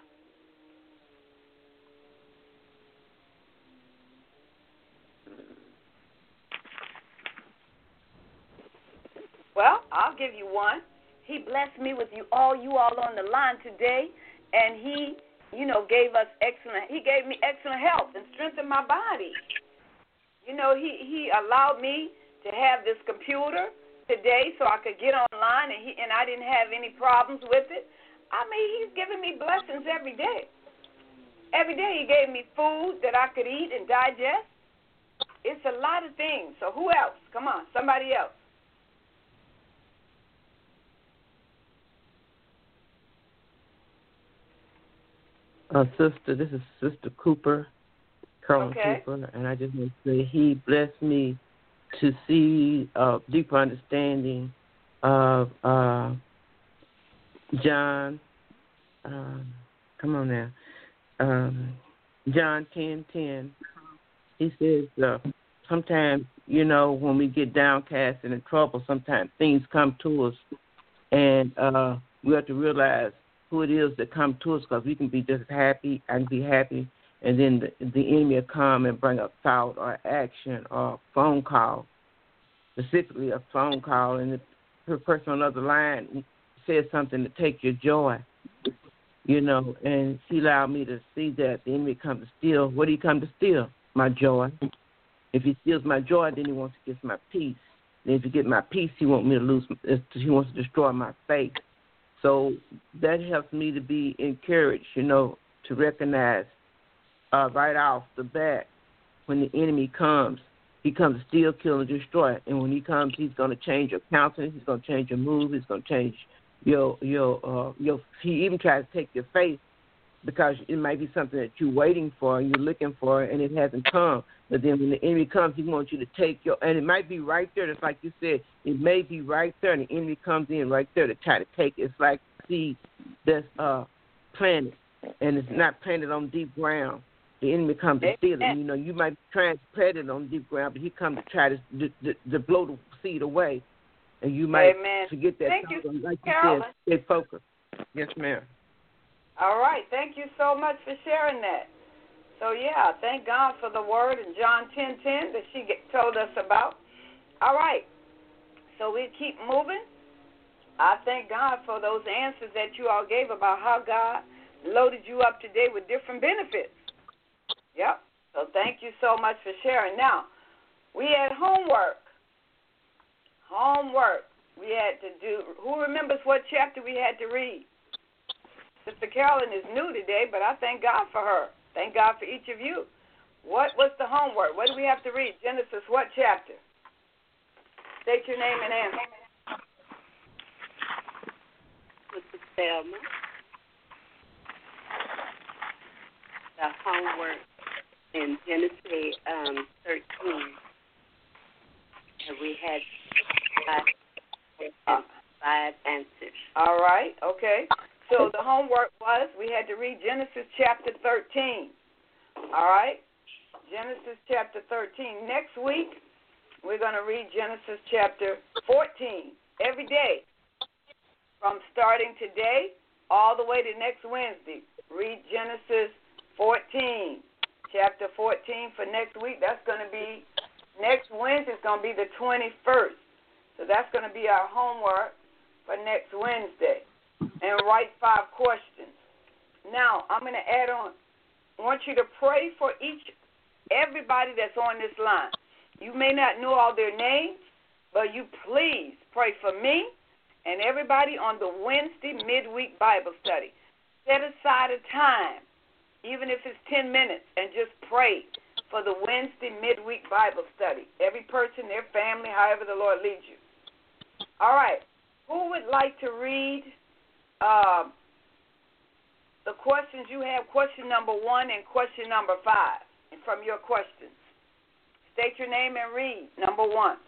Well, I'll give you one. He blessed me with you all, you all on the line today, and he, you know, gave us excellent, he gave me excellent health and strengthened my body. You know, he, he allowed me to have this computer today so I could get online and he and I didn't have any problems with it. I mean, he's giving me blessings every day. Every day he gave me food that I could eat and digest. It's a lot of things. So who else? Come on, somebody else. Uh, sister, this is Sister Cooper, Carolyn Okay. Cooper, and I just want to say he blessed me to see a deeper understanding of uh, John. Um, come on now, um, John ten ten. He says uh, sometimes, you know, when we get downcast and in trouble, sometimes things come to us, and uh, we have to realize who it is that come to us, because we can be just happy and be happy, and then the, the enemy will come and bring a thought or action or a phone call, specifically a phone call, and the person on the other line says something to take your joy, you know, and she allowed me to see that the enemy comes to steal. What do he come to steal? My joy. If he steals my joy, then he wants to get my peace. And if he gets my peace, he wants me to lose. He wants to destroy my faith. So that helps me to be encouraged, you know, to recognize uh, right off the bat when the enemy comes, he comes to steal, kill, and destroy. And when he comes, he's going to change your countenance. He's going to change your move. He's going to change your your uh, your. He even tries to take your faith, because it might be something that you're waiting for and you're looking for, and it hasn't come. But then when the enemy comes, he wants you to take your, and it might be right there. Just like you said, it may be right there, and the enemy comes in right there to try to take it. It's like seed that's uh, planted, and it's not planted on deep ground. The enemy comes to steal it. You know, you might transplant it on deep ground, but he comes to try to, to, to, to blow the seed away, and you might Amen. forget that. Thank you, like Carolyn. you said, stay focused. Yes, ma'am. All right. Thank you so much for sharing that. So, yeah, thank God for the word in John ten ten that she get, told us about. All right. So we keep moving. I thank God for those answers that you all gave about how God loaded you up today with different benefits. Yep. So thank you so much for sharing. Now, we had homework. Homework. We had to do. Who remembers what chapter we had to read? Sister Carolyn is new today, but I thank God for her. Thank God for each of you. What was the homework? What do we have to read? Genesis, what chapter? State your name and answer. Sister Thelma. The homework in Genesis um, thirteen. And we had five, five answers. All right, okay. So the homework was we had to read Genesis chapter thirteen. All right? Genesis chapter thirteen. Next week, we're going to read Genesis chapter fourteen every day. From starting today all the way to next Wednesday, read Genesis fourteen. Chapter fourteen for next week. That's going to be, next Wednesday is going to be the twenty-first. So that's going to be our homework for next Wednesday. And write five questions. Now, I'm going to add on. I want you to pray for each, everybody that's on this line. You may not know all their names, but you please pray for me and everybody on the Wednesday midweek Bible study. Set aside a time, even if it's ten minutes, and just pray for the Wednesday midweek Bible study. Every person, their family, however the Lord leads you. All right. Who would like to read Uh, the questions you have, question number one and question number five, and from your questions? State your name and read number one.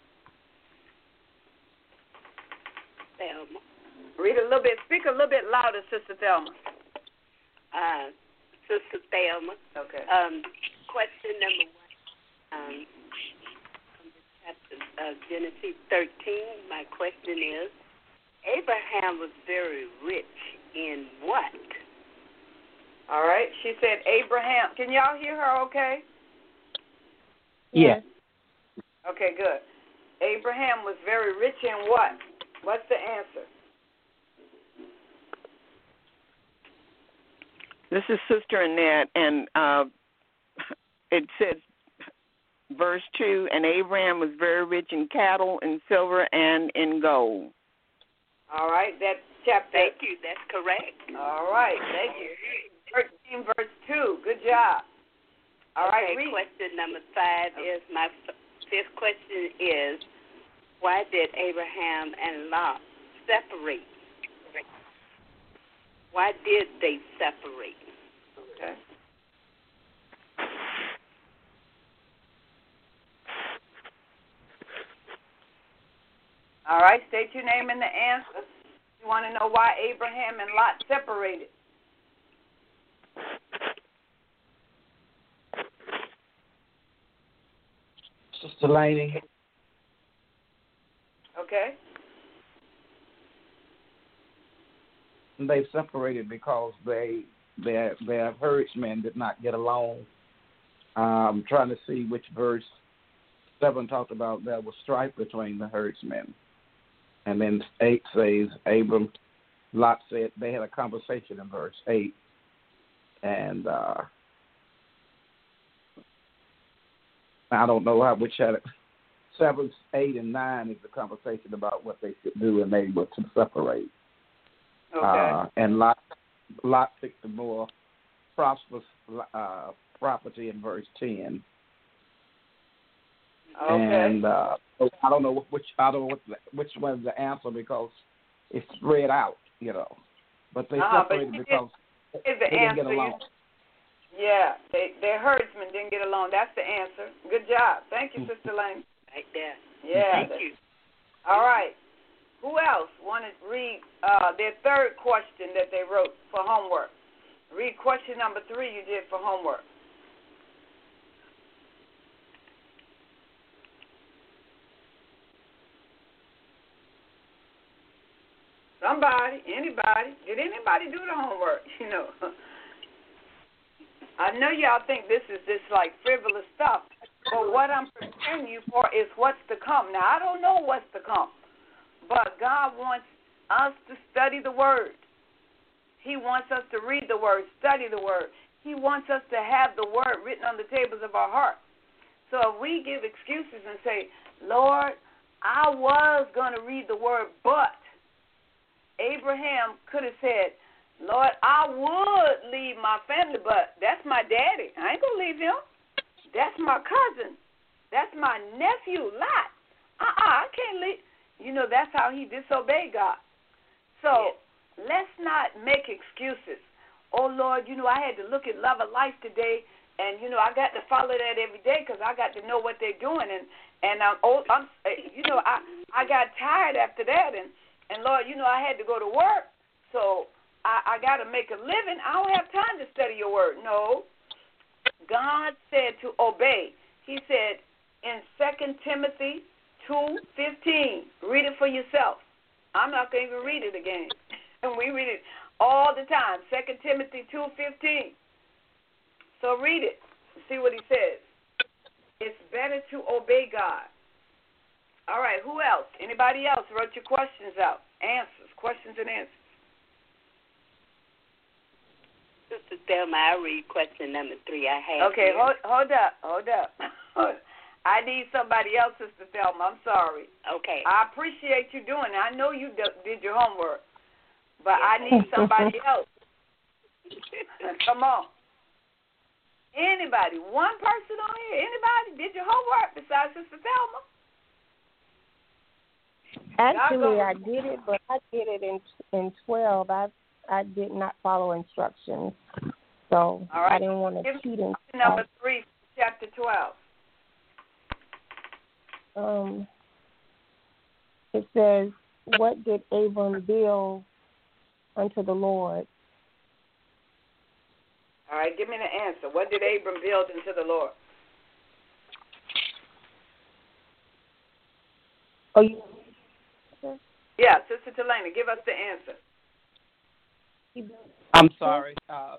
Thelma. Read a little bit. Speak a little bit louder, Sister Thelma. Uh, Sister Thelma. Okay. Um, question number one. Um, from the chapter of Genesis thirteen, my question is, Abraham was very rich in what? All right. She said Abraham. Can y'all hear her okay? Yes. Okay, good. Abraham was very rich in what? What's the answer? This is Sister Annette, and uh, it says verse two, and Abraham was very rich in cattle and silver and in gold. All right, that's chapter. Thank you. That's correct. All right, thank you. thirteen, verse two. Good job. All okay, right, read. Question number five is my f- fifth question is, why did Abraham and Lot separate? Why did they separate? Okay. All right, state your name and the answer. You want to know why Abraham and Lot separated. Sister Laney. Okay. They separated because they their their herdsmen did not get along. I'm trying to see which verse seven talked about there was strife between the herdsmen, and then eight says Abram, Lot said they had a conversation in verse eight, and uh, I don't know how which had it. Seven, eight, and nine is the conversation about what they should do, and they were to separate. Okay. Uh, and Lot, Lot picked the more prosperous uh, property in verse ten. Okay. And uh, I don't know which I don't know which one is the answer because it's spread out, you know. But they uh-huh, separated but because is they the didn't answer. get along. You, yeah, they their herdsmen didn't get along. That's the answer. Good job. Thank you, Sister Lane. Right there. Yeah. Thank you. All right. Who else wanted to read uh, their third question that they wrote for homework? Read question number three you did for homework. Somebody, anybody. Did anybody do the homework? You know, I know y'all think this is this like frivolous stuff, but what I'm preparing you for is what's to come. Now, I don't know what's to come, but God wants us to study the Word. He wants us to read the Word, study the Word. He wants us to have the Word written on the tables of our heart. So if we give excuses and say, Lord, I was going to read the Word, but Abraham could have said, Lord, I would leave my family, but that's my daddy. I ain't going to leave him. That's my cousin. That's my nephew, Lot. Uh-uh, I can't leave. You know, that's how he disobeyed God. So yes. Let's not make excuses. Oh, Lord, you know, I had to look at Love of Life today, and, you know, I got to follow that every day because I got to know what they're doing. And, and I'm, old, I'm, you know, I, I got tired after that, and, and, Lord, you know, I had to go to work, so I, I got to make a living. I don't have time to study your word. No. God said to obey. He said in Second Timothy two fifteen, read it for yourself. I'm not going to even read it again. And we read it all the time, Second Timothy two fifteen. So read it and see what he says. It's better to obey God. All right, who else? Anybody else wrote your questions out? Answers, questions and answers. Sister Thelma, I read question number three. I have. Okay, here. hold, hold up, hold up. I need somebody else, Sister Thelma. I'm sorry. Okay. I appreciate you doing it. I know you d- did your homework, but I need somebody else. Come on. Anybody, one person on here, anybody did your homework besides Sister Thelma? Actually, I did it, but I did it in in twelve. I I did not follow instructions, so All right. I didn't want to Give cheat. me number three, chapter twelve. Um, it says, "What did Abram build unto the Lord?" All right, give me the answer. What did Abram build unto the Lord? Oh, you. Yeah, Sister Talena, give us the answer. I'm sorry. Uh,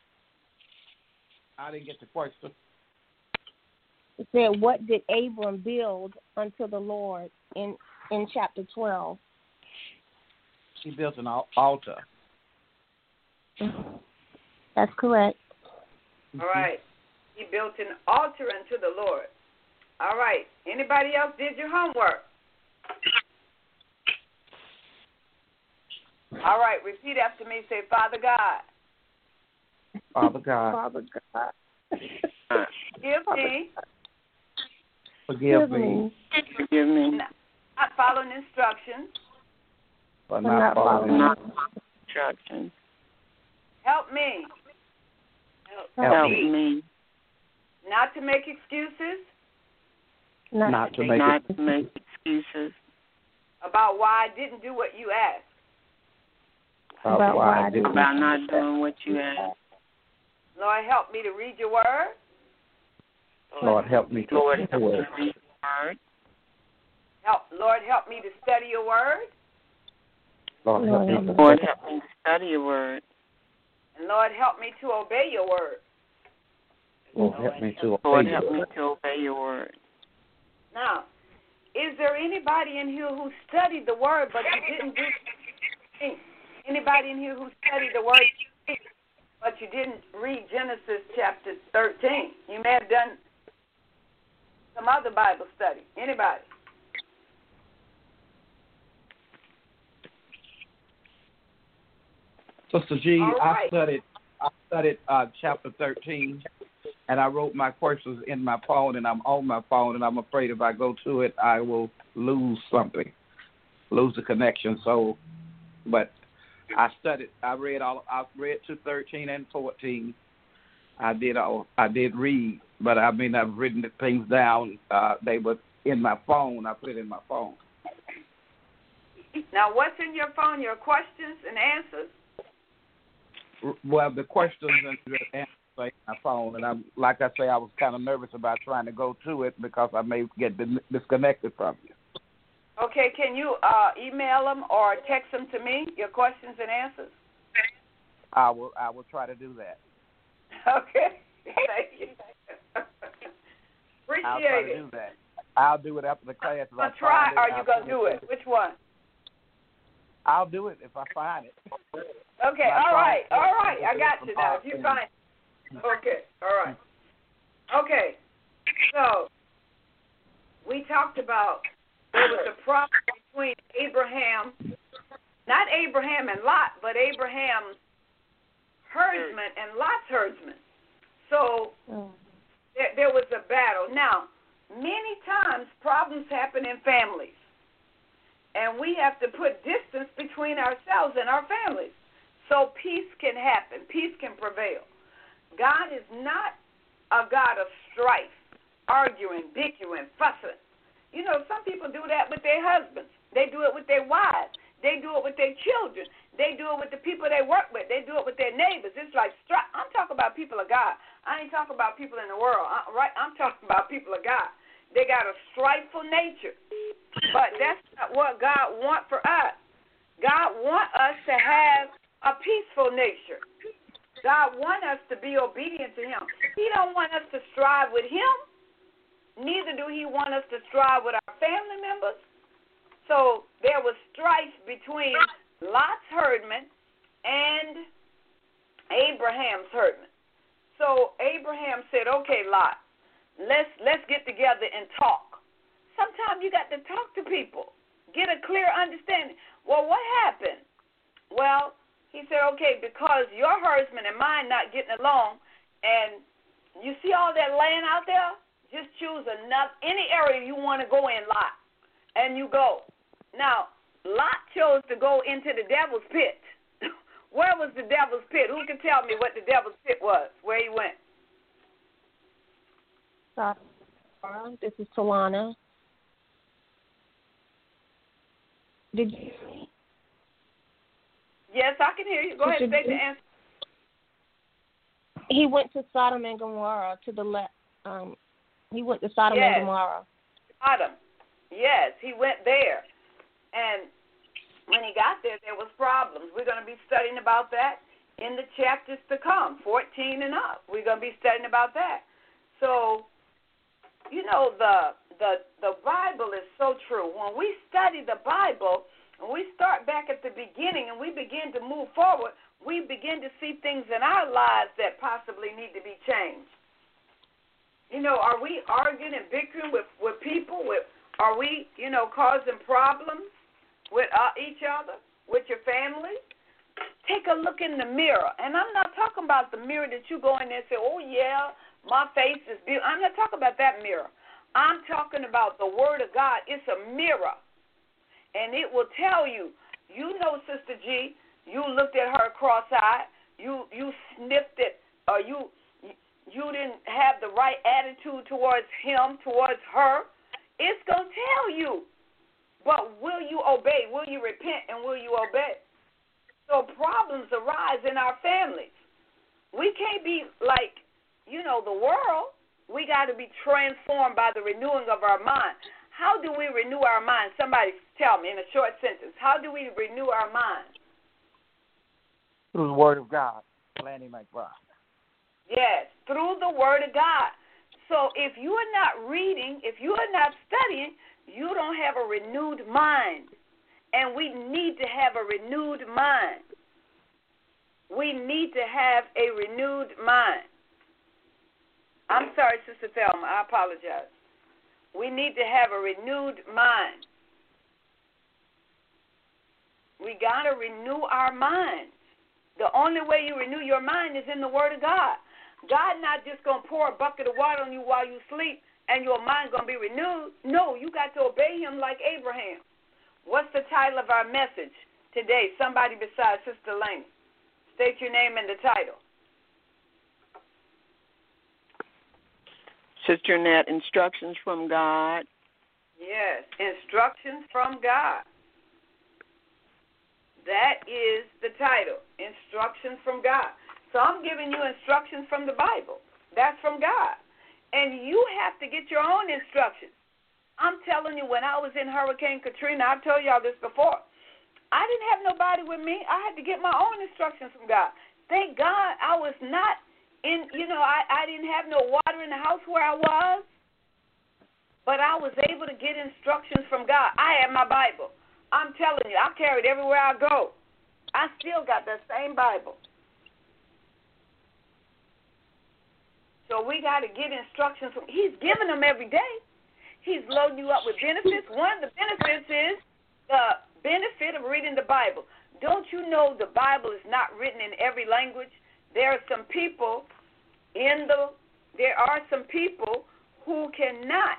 I didn't get the question. It said, "What did Abram build unto the Lord?" in in chapter twelve. He built an altar. That's correct. All right. He built an altar unto the Lord. All right. Anybody else did your homework? All right. Repeat after me. Say, Father God. Father God. Father God. Give me. Forgive me. Forgive me. Not following instructions. For For not not following following instructions. Help me. Help, Help me. me Not to make excuses Not, not to make not it to make excuses about why I didn't do what you asked. about about why why I I did didn't about not doing what you asked. Lord, help me to read your word. Lord, help me to Lord, read help the me word. to read your word. Help, Lord, help me to study your word. Lord, help me to Lord, help me to study your word. And Lord, help me to obey your word. Lord, help me to Lord, obey help your me word. to obey your word. Now, is there anybody in here who studied the word but you didn't do anything? Anybody in here who studied the word but you didn't read Genesis chapter thirteen? You may have done some other Bible study. Anybody? Sister G, All I right. studied I studied uh, chapter thirteen, and I wrote my questions in my phone, and I'm on my phone, and I'm afraid if I go to it, I will lose something, lose the connection. So, but I studied. I read all. I read to thirteen and fourteen. I did all. I did read, but I mean I've written the things down. Uh, they were in my phone. I put it in my phone. Now, what's in your phone? Your questions and answers? Well, the questions and the answers are in my phone, and I'm like I say, I was kind of nervous about trying to go to it because I may get dis- disconnected from you. Okay, can you uh, email them or text them to me? Your questions and answers. I will. I will try to do that. Okay, thank you. Appreciate I'll try to it. do that. I'll do it after the class. If You I gonna try, find it, or you I'll gonna send do it? Which one? I'll do it if I find it. Okay, My all phone- right, all right. I got you now. If you find, okay, all right. Okay, so we talked about there was a problem between Abraham, not Abraham and Lot, but Abraham's herdsman and Lot's herdsman. So there, there was a battle. Now, many times problems happen in families. And we have to put distance between ourselves and our families so peace can happen, peace can prevail. God is not a God of strife, arguing, bickering, fussing. You know, some people do that with their husbands. They do it with their wives. They do it with their children. They do it with the people they work with. They do it with their neighbors. It's like strife. I'm talking about people of God. I ain't talking about people in the world. I, right? I'm talking about people of God. They got a strifeful nature. But that's not what God wants for us. God wants us to have a peaceful nature. God wants us to be obedient to him. He don't want us to strive with him. Neither do he want us to strive with our family members. So there was strife between Lot's herdmen and Abraham's herdmen. So Abraham said, okay, Lot, let's let's get together and talk. Sometimes you got to talk to people, get a clear understanding. Well, what happened? Well, he said, okay, because your herdsman and mine not getting along, and you see all that land out there, just choose another, any area you want to go in, Lot, and you go. Now, Lot chose to go into the devil's pit. Where was the devil's pit? Who can tell me what the devil's pit was, where he went? Uh, this is Tawana. Did you? Yes, I can hear you. Go ahead and say the answer. He went to Sodom and Gomorrah to the left. Um, he went to Sodom yes. and Gomorrah. Sodom. Yes, he went there. And when he got there, there was problems. We're going to be studying about that in the chapters to come, fourteen and up. We're going to be studying about that. So, you know, the the the Bible is so true. When we study the Bible, and we start back at the beginning and we begin to move forward, we begin to see things in our lives that possibly need to be changed. You know, are we arguing and bickering with, with people? With Are we, you know, causing problems with uh, each other, with your family? Take a look in the mirror. And I'm not talking about the mirror that you go in there and say, oh, yeah, my face is beautiful. I'm not talking about that mirror. I'm talking about the Word of God. It's a mirror. And it will tell you, you know, Sister G, you looked at her cross-eyed, you you sniffed it, or you you didn't have the right attitude towards him, towards her. It's going to tell you. But will you obey? Will you repent and will you obey? So problems arise in our families. We can't be like, you know, the world. We got to be transformed by the renewing of our mind. How do we renew our mind? Somebody tell me in a short sentence. How do we renew our mind? Through the Word of God, Lanny McBride. Yes, through the Word of God. So if you are not reading, if you are not studying, you don't have a renewed mind. And we need to have a renewed mind. We need to have a renewed mind. I'm sorry, Sister Thelma, I apologize. We need to have a renewed mind. We got to renew our minds. The only way you renew your mind is in the Word of God. God not just going to pour a bucket of water on you while you sleep and your mind going to be renewed. No, you got to obey him like Abraham. What's the title of our message today? Somebody besides Sister Laney. State your name and the title. Sister Nat, instructions from God. Yes, instructions from God. That is the title, instructions from God. So I'm giving you instructions from the Bible. That's from God. And you have to get your own instructions. I'm telling you, when I was in Hurricane Katrina, I've told y'all this before, I didn't have nobody with me. I had to get my own instructions from God. Thank God I was not in, you know, I, I didn't have no water in the house where I was, but I was able to get instructions from God. I had my Bible. I'm telling you, I carry it everywhere I go. I still got that same Bible. So we got to get instructions from, he's giving them every day. He's loading you up with benefits. One of the benefits is the benefit of reading the Bible. Don't you know the Bible is not written in every language? There are some people in the, there are some people who cannot.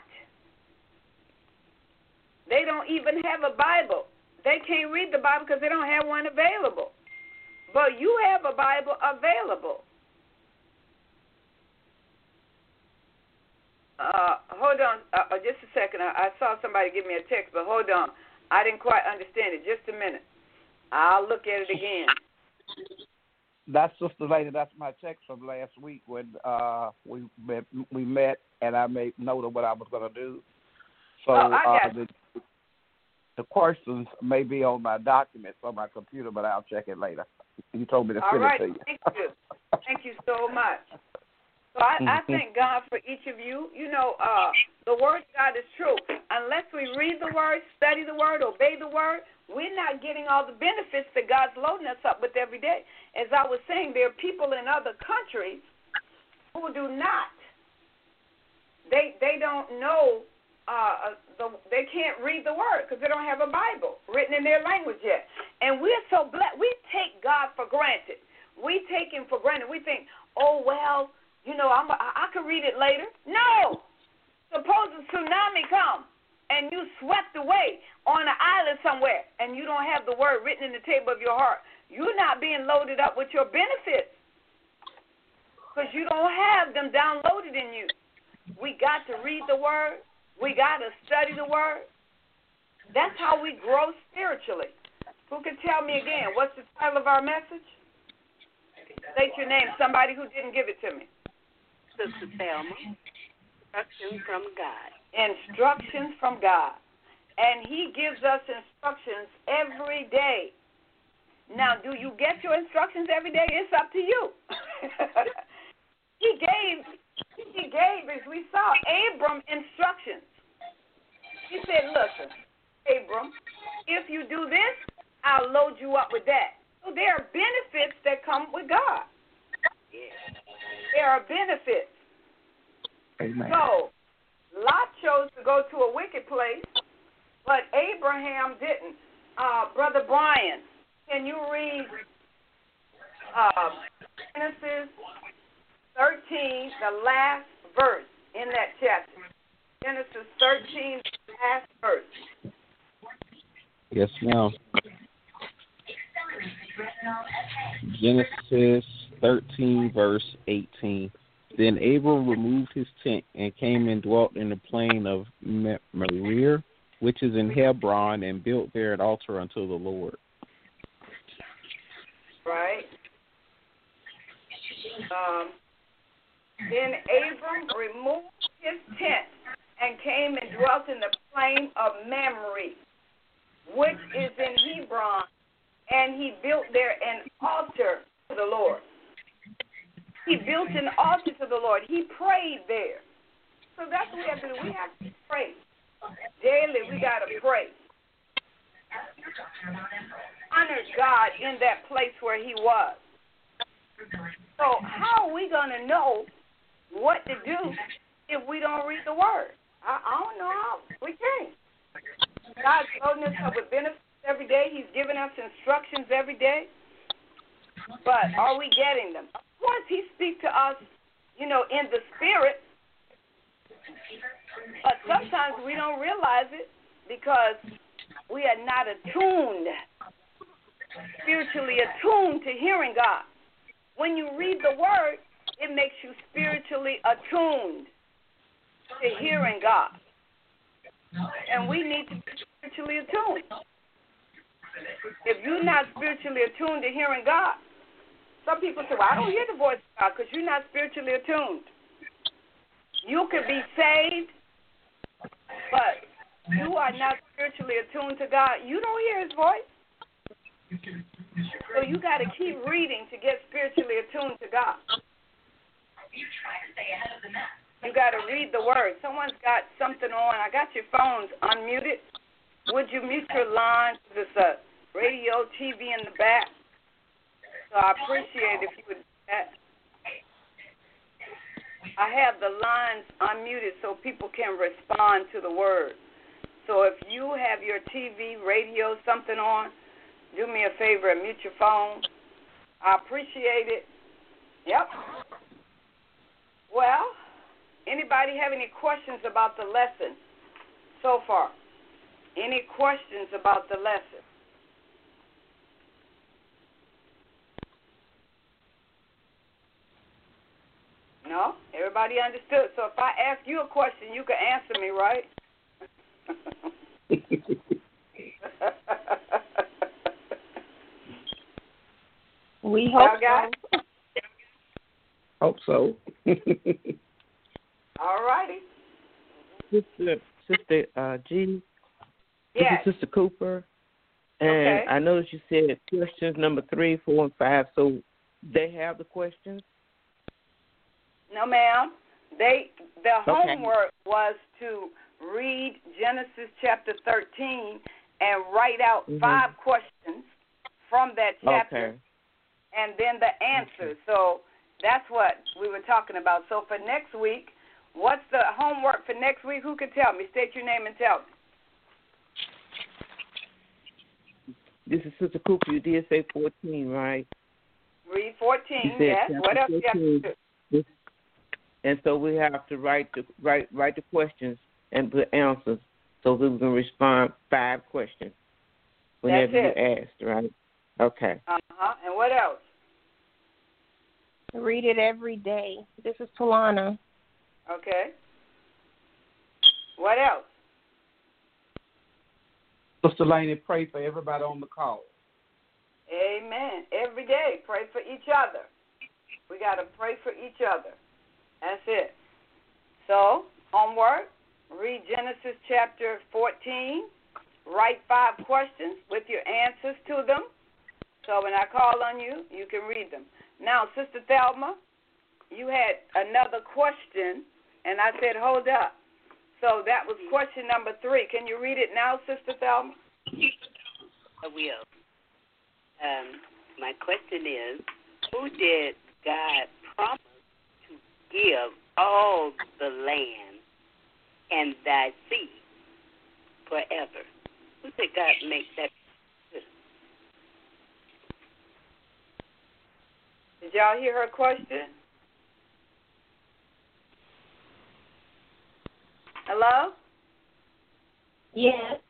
They don't even have a Bible. They can't read the Bible because they don't have one available. But you have a Bible available. Uh, hold on, uh, just a second. I, I saw somebody give me a text, but hold on. I didn't quite understand it. Just a minute. I'll look at it again. That's Sister Lady. That's my text from last week when uh, we met, we met, and I made note of what I was going to do. So oh, I got uh, the, the questions may be on my documents on my computer, but I'll check it later. You told me to send All right. it to you. Thank you. Thank you so much. So I, I thank God for each of you. You know, uh, the Word of God is true. Unless we read the Word, study the Word, obey the Word, we're not getting all the benefits that God's loading us up with every day. As I was saying, there are people in other countries who do not. They they don't know, uh, the, they can't read the Word because they don't have a Bible written in their language yet. And we're so blessed. We take God for granted. We take him for granted. We think, oh, well, you know, I'm a, I can read it later. No. Suppose a tsunami comes and you swept away on an island somewhere and you don't have the Word written in the table of your heart. You're not being loaded up with your benefits because you don't have them downloaded in you. We got to read the Word. We got to study the Word. That's how we grow spiritually. Who can tell me again, what's the title of our message? State your name, somebody who didn't give it to me. Sister Thelma, instructions from God. Instructions from God. And he gives us instructions every day. Now, do you get your instructions every day? It's up to you. he gave, he gave, as we saw, Abram instructions. He said, listen, Abram, if you do this, I'll load you up with that. So there are benefits that come with God. Yeah. There are benefits. Amen. So, Lot chose to go to a wicked place, but Abraham didn't. Uh, Brother Brian, can you read uh, Genesis thirteen, the last verse in that chapter? Genesis thirteen, the last verse. Yes, ma'am. Genesis thirteen, verse eighteen. Then Abram removed his tent and came and dwelt in the plain of Mamre, which is in Hebron, and built there an altar unto the Lord. Right. Um, then Abram removed his tent and came and dwelt in the plain of Mamre, which is in Hebron, and he built there an altar to the Lord. He built an altar to the Lord. He prayed there. So that's what we have to do. We have to pray. Daily, we got to pray. Honor God in that place where he was. So how are we going to know what to do if we don't read the word? I, I don't know how. We can't. God's loading us up with benefits every day. He's giving us instructions every day. But are we getting them? Of course, he speaks to us, you know, in the spirit. But sometimes we don't realize it because we are not attuned, spiritually attuned to hearing God. When you read the word, it makes you spiritually attuned to hearing God. And we need to be spiritually attuned. If you're not spiritually attuned to hearing God, some people say, well, I don't hear the voice of God because you're not spiritually attuned. You could be saved, but you are not spiritually attuned to God. You don't hear his voice. So you got to keep reading to get spiritually attuned to God. You got to read the word. Someone's got something on. I got your phones unmuted. Would you mute your line? There's a radio, T V in the back. So I appreciate if you would do that. I have the lines unmuted so people can respond to the word. So if you have your T V, radio, something on, do me a favor and mute your phone. I appreciate it. Yep. Well, anybody have any questions about the lesson so far? Any questions about the lesson? No? Everybody understood. So if I ask you a question, you can answer me, right? We hope so. Hope so. All righty. Sister, Sister uh, G, yes. This is Sister Cooper. And okay. I noticed you said questions number three, four, and five. So they have the questions? No, ma'am. They the okay. homework was to read Genesis chapter thirteen and write out mm-hmm. five questions from that chapter, okay. and then the answers. Okay. So that's what we were talking about. So for next week, what's the homework for next week? Who can tell me? State your name and tell me. This is Sister Cooper. You did say fourteen, right? Read fourteen. Yes. What else do you have to do? This, and so we have to write the write write the questions and put answers so that we can respond five questions whenever you're asked, right? Okay. Uh-huh. And what else? Read it every day. This is Talana. Okay. What else? Sister Laney, pray for everybody on the call. Amen. Every day, pray for each other. We got to pray for each other. That's it. So, homework, read Genesis chapter fourteen, write five questions with your answers to them. So when I call on you, you can read them. Now, Sister Thelma, you had another question, and I said, hold up. So that was question number three. Can you read it now, Sister Thelma? I will. Um, my question is, who did God promise to give all the land and thy seed forever. Who did God make that? Did y'all hear her question? Hello? Yes.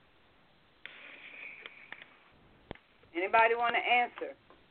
Anybody want to answer?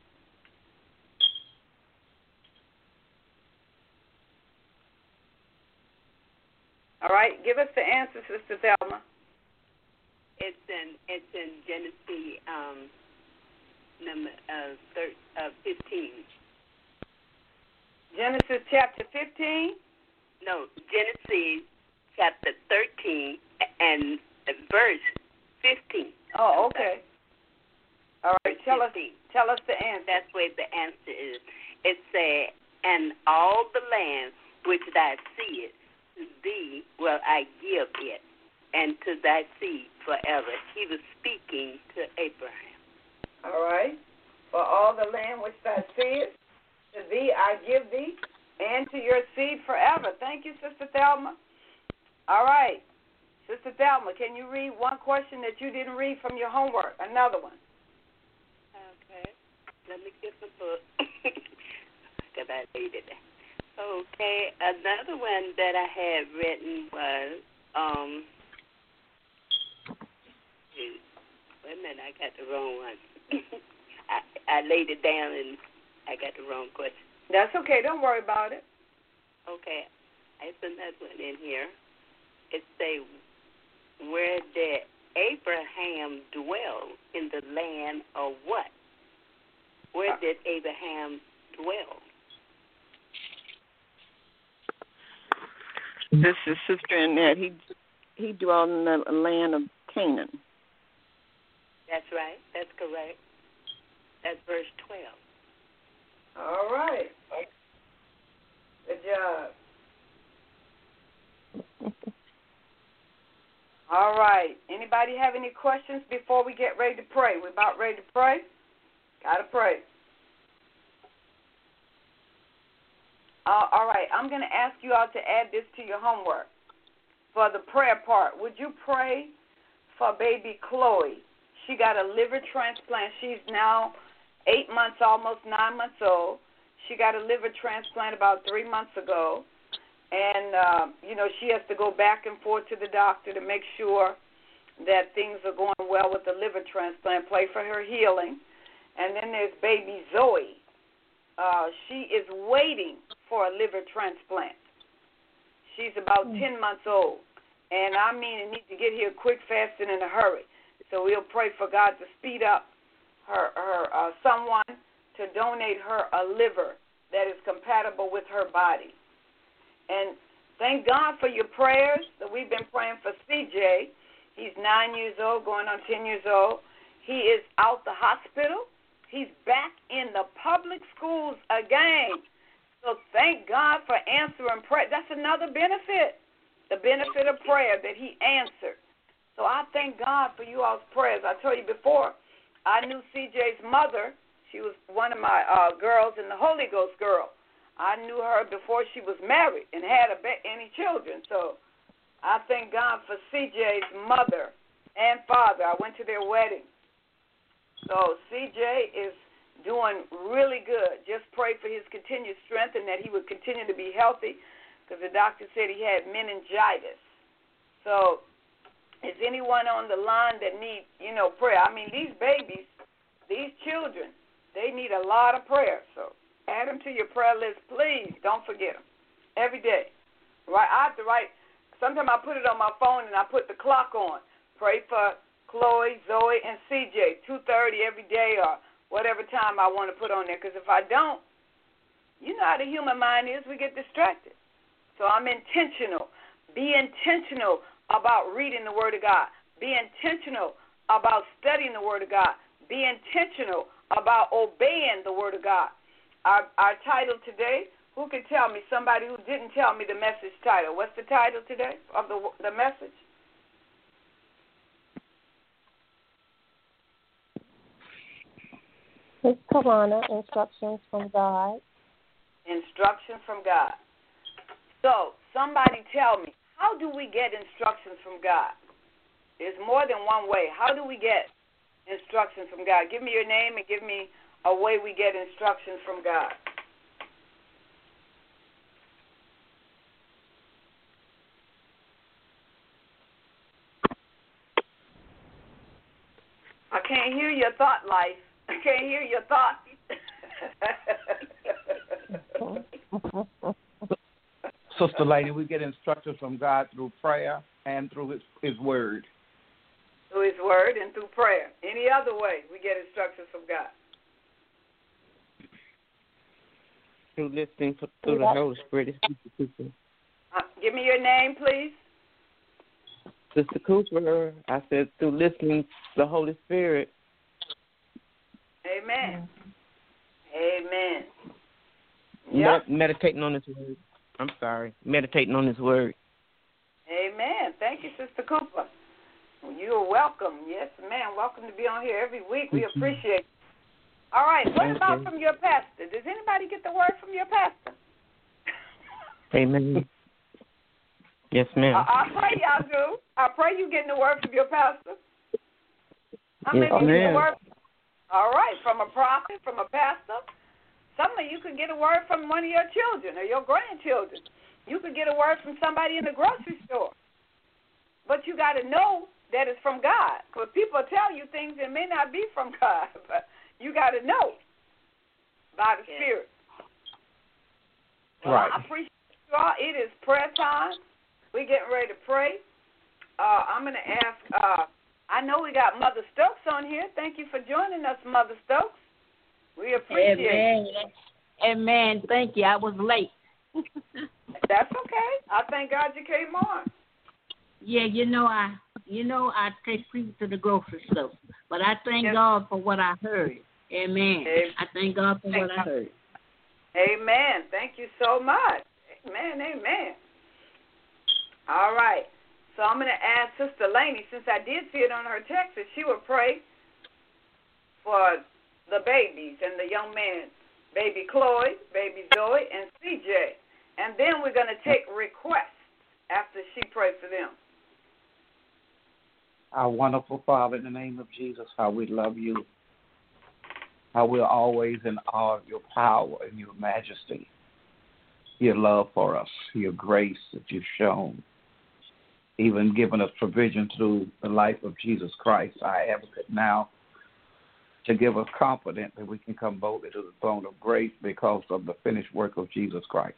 All right, give us the answer, Sister Thelma. It's in it's in Genesis um, number uh, thir- uh, fifteen. Genesis chapter fifteen? No, Genesis chapter thirteen and verse fifteen. Oh, okay. All right, tell us tell us the answer. That's where the answer is. It said, "And all the land which thou seest, to thee will I give it, and to thy seed forever." He was speaking to Abraham. All right. For all the land which thou seest, to thee I give thee, and to your seed forever. Thank you, Sister Thelma. All right. Sister Thelma, can you read one question that you didn't read from your homework? Another one. Okay. Let me get the book. Because I read it. Okay. Another one that I had written was, um, wait a minute, I got the wrong one. I, I laid it down and I got the wrong question. That's okay. Don't worry about it. Okay. I put another one in here. It say, where did Abraham dwell in the land of what? Where did Abraham dwell? This is Sister Annette. He he dwelled in the land of Canaan. That's right. That's correct. That's verse twelve. All right. Good job. All right. Anybody have any questions before we get ready to pray? We're about ready to pray. Gotta pray. Uh, all right. I'm going to ask you all to add this to your homework. For the prayer part, would you pray for baby Chloe? She got a liver transplant. She's now eight months, almost nine months old. She got a liver transplant about three months ago. And, uh, you know, she has to go back and forth to the doctor to make sure that things are going well with the liver transplant. Pray for her healing. And then there's baby Zoe. Uh, she is waiting for a liver transplant. She's about ten months old. And I mean, it needs to get here quick, fast, and in a hurry. So we'll pray for God to speed up her, her uh, someone to donate her a liver that is compatible with her body. And thank God for your prayers that we've been praying for C J. He's nine years old, going on ten years old. He is out the hospital. He's back in the public schools again. So thank God for answering prayer. That's another benefit, the benefit of prayer that he answered. So I thank God for you all's prayers. I told you before, I knew C J's mother. She was one of my uh, girls in the Holy Ghost girl. I knew her before she was married and had a be- any children. So I thank God for C J's mother and father. I went to their wedding. So C J is doing really good. Just pray for his continued strength and that he would continue to be healthy because the doctor said he had meningitis. So is anyone on the line that need, you know, prayer? I mean, these babies, these children, they need a lot of prayer. So add them to your prayer list, please. Don't forget them every day. Right? I have to write. Sometimes I put it on my phone and I put the clock on. Pray for Chloe, Zoe, and C J, two thirty every day or whatever time I want to put on there. Because if I don't, you know how the human mind is. We get distracted. So I'm intentional. Be intentional about reading the Word of God. Be intentional about studying the Word of God. Be intentional about obeying the Word of God. Our, our title today, who can tell me, somebody who didn't tell me the message title. What's the title today of the the message? It's Kawana, Instructions from God. Instructions from God. So somebody tell me, how do we get instructions from God? There's more than one way. How do we get instructions from God? Give me your name and give me a way we get instructions from God. I can't hear your thought life. I can't hear your thought. Sister Lady, we get instructions from God through prayer and through His, His Word. Through His Word and through prayer. Any other way we get instructions from God? Through listening to, through the Holy Spirit. Uh, give me your name, please. Sister Cooper, I said through listening to the Holy Spirit. Amen. Amen. Yep. Med- meditating on His Word. I'm sorry. Meditating on His Word. Amen. Thank you, Sister Cooper. You are welcome. Yes, ma'am. Welcome to be on here every week. We appreciate it. All right. What Thank about you. from your pastor? Does anybody get the word from your pastor? Amen. Yes, ma'am. I, I pray y'all do. I pray you getting the word from your pastor. How Yes, many get ma'am. the word? All right, from a prophet, from a pastor. Some of you could get a word from one of your children or your grandchildren. You could get a word from somebody in the grocery store. But you got to know that it's from God. Because people tell you things that may not be from God, but you got to know by the Spirit. Well, Right. I appreciate you all. It is prayer time. We're getting ready to pray. Uh, I'm going to ask, uh, I know we got Mother Stokes on here. Thank you for joining us, Mother Stokes. We appreciate Amen. it. Amen. Thank you. I was late. That's okay. I thank God you came on. Yeah, you know I, you know I take people to the grocery store, but I thank Yes. God for what I heard. Amen. Amen. I thank God for Thank what I heard. Amen. Thank you so much. Amen. Amen. All right. So I'm going to ask Sister Laney, since I did see it on her text, that she would pray for the babies and the young man, baby Chloe, baby Zoe, and C J. And then we're going to take requests after she prays for them. Our wonderful Father, in the name of Jesus, how we love you, how we're always in awe of your power and your majesty, your love for us, your grace that you've shown, even given us provision through the life of Jesus Christ, our advocate now, to give us confidence that we can come boldly to the throne of grace because of the finished work of Jesus Christ.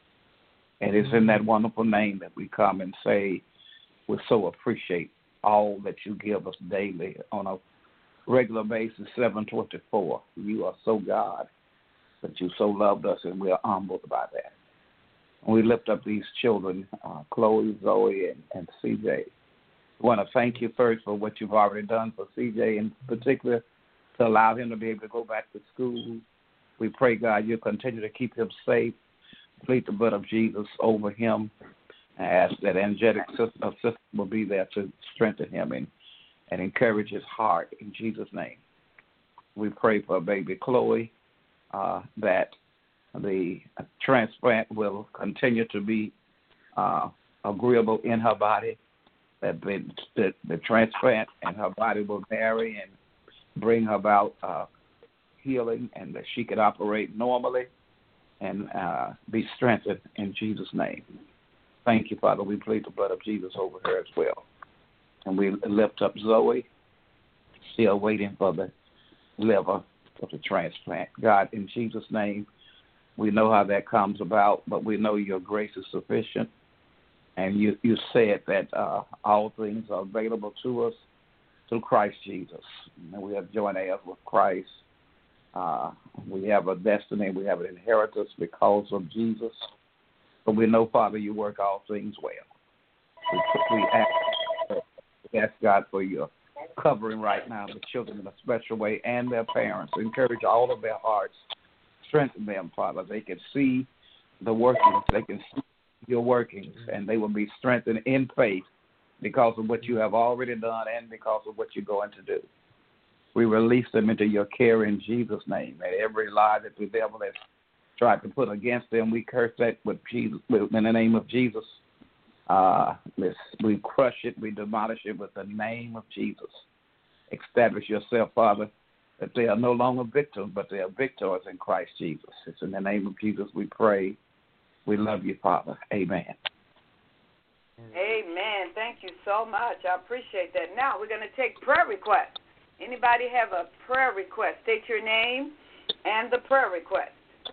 And it's in that wonderful name that we come and say we so appreciate all that you give us daily on a regular basis, seven twenty-four. You are so God that you so loved us, and we are humbled by that. And we lift up these children, uh, Chloe, Zoe, and, and C J. We want to thank you first for what you've already done for C J in particular, to allow him to be able to go back to school. We pray, God, you'll continue to keep him safe. Plead the blood of Jesus over him. And ask that angelic system will be there to strengthen him and, and encourage his heart in Jesus' name. We pray for baby Chloe, uh, that the transplant will continue to be uh, agreeable in her body, that the, the, the transplant and her body will marry and bring about uh, healing, and that she could operate normally and uh, be strengthened in Jesus' name. Thank you, Father. We plead the blood of Jesus over her as well. And we lift up Zoe, still waiting for the liver for the transplant. God, in Jesus' name, we know how that comes about, but we know your grace is sufficient. And you, you said that uh, all things are available to us through Christ Jesus. And we have joined heirs with Christ. Uh, we have a destiny. We have an inheritance because of Jesus. But we know, Father, you work all things well. We, we, ask, we ask, God, for your covering right now, the children in a special way and their parents. Encourage all of their hearts. Strengthen them, Father. They can see the workings. They can see your workings, and they will be strengthened in faith because of what you have already done and because of what you're going to do. We release them into your care in Jesus' name. And every lie that the devil has tried to put against them. We curse that with Jesus, with, in the name of Jesus. Uh, let's, we crush it. We demolish it with the name of Jesus. Establish yourself, Father, that they are no longer victims, but they are victors in Christ Jesus. It's in the name of Jesus we pray. We love you, Father. Amen. Amen. Thank you so much. I appreciate that. Now we're going to take prayer requests. Anybody have a prayer request? State your name and the prayer request.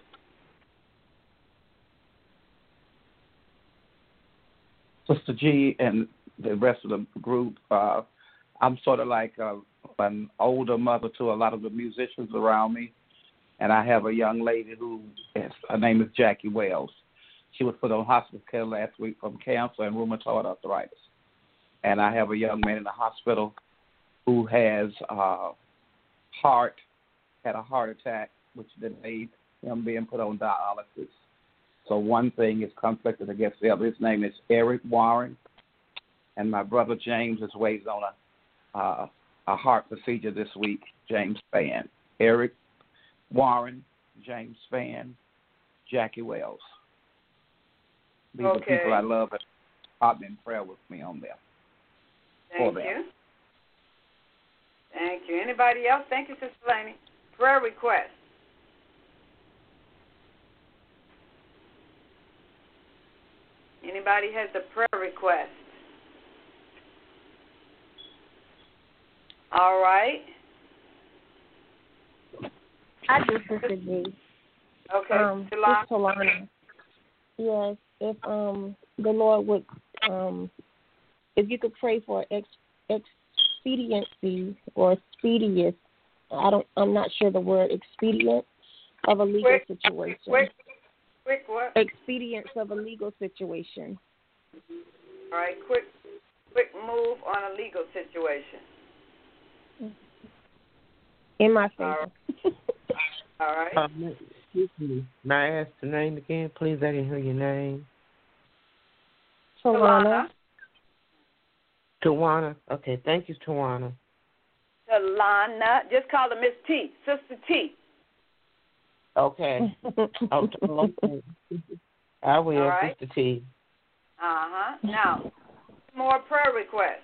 Sister G and the rest of the group, uh, I'm sort of like uh, an older mother to a lot of the musicians around me, and I have a young lady who, is, her name is Jackie Wells. She was put on hospital care last week from cancer and rheumatoid arthritis. And I have a young man in the hospital who has uh, heart, had a heart attack, which delayed him being put on dialysis. So one thing is conflicted against the other. His name is Eric Warren, and my brother James is waiting on a uh, a heart procedure this week. James Spann, Eric Warren, James Spann, Jackie Wells. These okay. are people I love and I've been in prayer with me on them. Thank them. you. Thank you. Anybody else? Thank you, Sister Laney. Prayer request. Anybody has a prayer request? All right. I do, Sister G. Okay, um, Talana. Talana. Yes, if um the Lord would um if you could pray for ex, expediency or expedient, I don't I'm not sure the word expedient of a legal quick, situation. Quick, quick what? Expedience of a legal situation. All right, quick, quick move on a legal situation. In my favor. All right. All right. Um, excuse me. May I ask the name again, please? I didn't hear your name. Tawana. Tawana. Okay, thank you, Tawana. Talana. Just call her Miss T, Sister T. Okay. okay. I will, All right. Sister T. Uh-huh. Now, more prayer requests.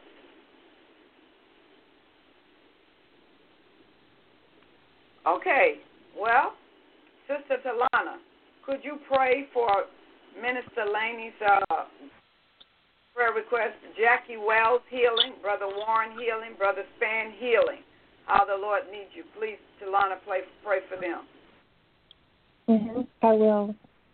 Okay. Well, Sister Talana, could you pray for Minister Laney's uh, prayer request? Jackie Wells healing, Brother Warren healing, Brother Spann healing. How the Lord needs you. Please, Talana, pray, pray for them. Mm-hmm. I will.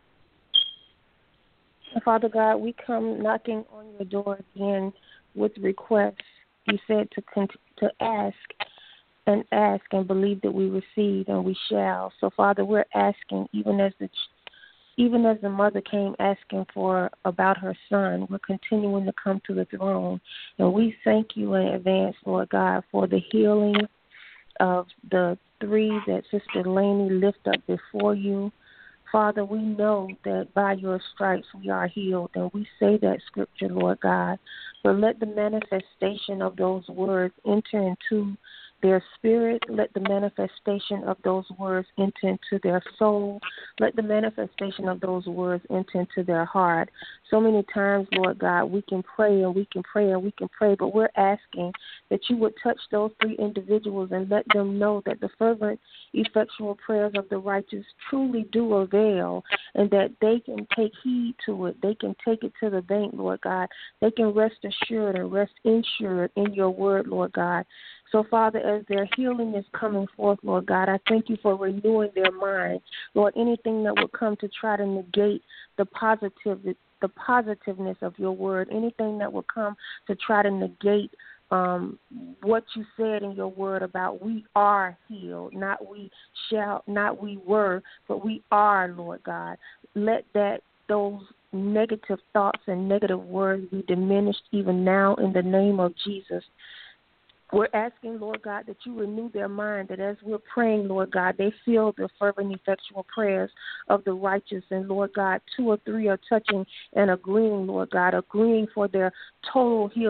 Father God, we come knocking on your door again with requests. You said to cont- to ask and ask and believe that we receive and we shall. So, Father, we're asking, even as the even as the mother came asking for about her son, we're continuing to come to the throne, and we thank you in advance, Lord God, for the healing of the three that Sister Laney lift up before you. Father, we know that by your stripes we are healed, and we say that scripture, Lord God. But let the manifestation of those words enter into their spirit. Let the manifestation of those words enter into their soul. Let the manifestation of those words enter into their heart. So many times, Lord God, we can pray and we can pray and we can pray, but we're asking that you would touch those three individuals and let them know that the fervent, effectual prayers of the righteous truly do avail, and that they can take heed to it. They can take it to the bank, Lord God. They can rest assured and rest insured in your word, Lord God. So, Father, as their healing is coming forth, Lord God, I thank you for renewing their mind. Lord, anything that would come to try to negate the positive, the positiveness of your word, anything that would come to try to negate um, what you said in your word about we are healed, not we shall, not we were, but we are, Lord God. Let that those negative thoughts and negative words be diminished even now in the name of Jesus. We're asking, Lord God, that you renew their mind, that as we're praying, Lord God, they feel the fervent, effectual prayers of the righteous. And, Lord God, two or three are touching and agreeing, Lord God, agreeing for their total healing,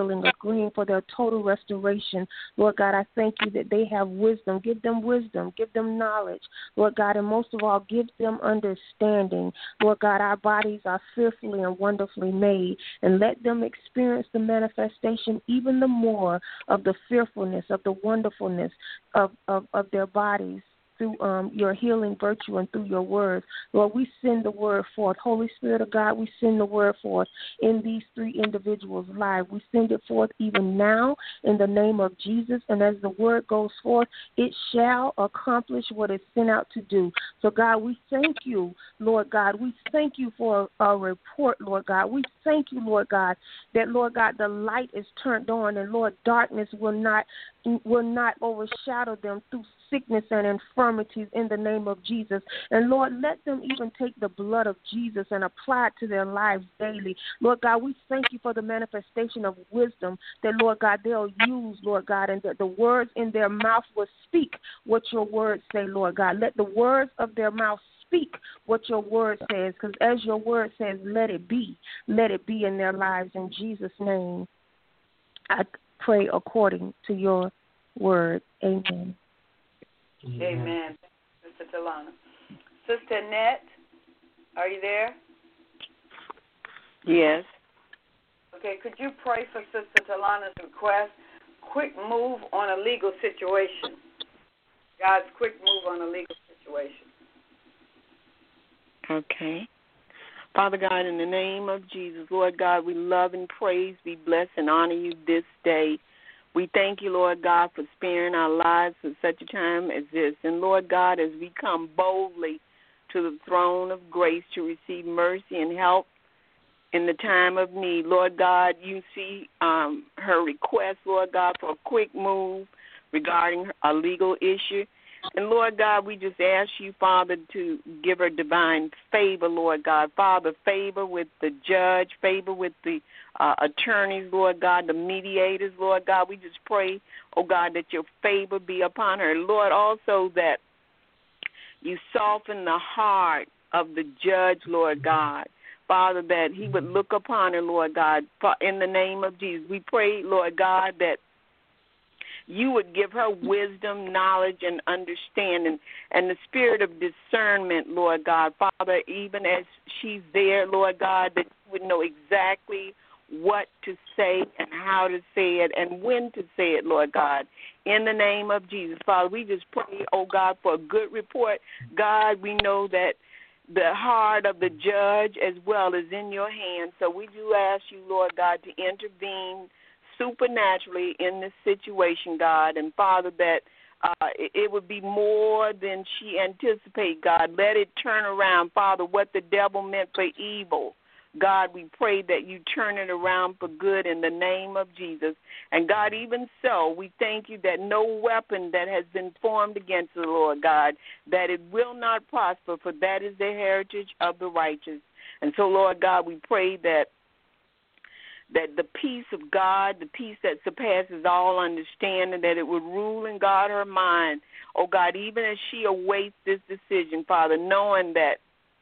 Green for their total restoration. Lord God, I thank you that they have wisdom. Give them wisdom. Give them knowledge. Lord God, and most of all, give them understanding. Lord God, our bodies are fearfully and wonderfully made, and let them experience the manifestation even the more of the fearfulness, of the wonderfulness of, of, of their bodies through um, your healing virtue and through your word. Lord, we send the word forth. Holy Spirit of God, we send the word forth in these three individuals' lives. We send it forth even now in the name of Jesus, and as the word goes forth, it shall accomplish what it's sent out to do. So, God, we thank you, Lord God. We thank you for a report, Lord God. We thank you, Lord God, that, Lord God, the light is turned on, and, Lord, darkness will not will not overshadow them through sickness and infirmities in the name of Jesus. And, Lord, let them even take the blood of Jesus and apply it to their lives daily. Lord God, we thank you for the manifestation of wisdom that, Lord God, they'll use, Lord God, and that the words in their mouth will speak what your words say, Lord God. Let the words of their mouth speak what your word says, because as your word says, let it be. Let it be in their lives. In Jesus' name, I pray according to your word. Amen. Amen. Sister Talana. Sister Annette, are you there? Yes. Okay, could you pray for Sister Talana's request? Quick move on a legal situation. God's quick move on a legal situation. Okay. Father God, in the name of Jesus, Lord God, we love and praise, we bless and honor you this day. We thank you, Lord God, for sparing our lives for such a time as this. And, Lord God, as we come boldly to the throne of grace to receive mercy and help in the time of need, Lord God, you see um, her request, Lord God, for a quick move regarding a legal issue. And, Lord God, we just ask you, Father, to give her divine favor, Lord God. Father, favor with the judge, favor with the uh, attorneys, Lord God, the mediators, Lord God. We just pray, oh God, that your favor be upon her. Lord, also that you soften the heart of the judge, Lord God. Father, that he would look upon her, Lord God, in the name of Jesus. We pray, Lord God, that you would give her wisdom, knowledge, and understanding, and the spirit of discernment, Lord God. Father, even as she's there, Lord God, that you would know exactly what to say and how to say it and when to say it, Lord God. In the name of Jesus, Father, we just pray, oh God, for a good report. God, we know that the heart of the judge as well is in your hands, so we do ask you, Lord God, to intervene supernaturally in this situation, God, and Father, that uh, it, it would be more than she anticipated, God. Let it turn around, Father, what the devil meant for evil. God, we pray that you turn it around for good in the name of Jesus. And God, even so, we thank you that no weapon that has been formed against the Lord God, that it will not prosper, for that is the heritage of the righteous. And so, Lord God, we pray that that the peace of God, the peace that surpasses all understanding, that it would rule and guard her mind, oh God, even as she awaits this decision, Father, knowing that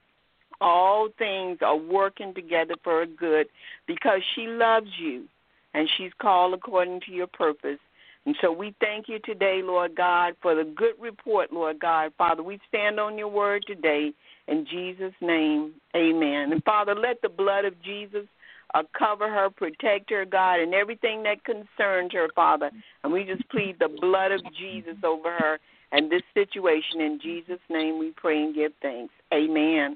all things are working together for her good because she loves you and she's called according to your purpose. And so we thank you today, Lord God, for the good report, Lord God. Father, we stand on your word today in Jesus' name, amen. And Father, let the blood of Jesus Uh, cover her, protect her, God, and everything that concerns her, Father. And we just plead the blood of Jesus over her and this situation. In Jesus' name we pray and give thanks. Amen.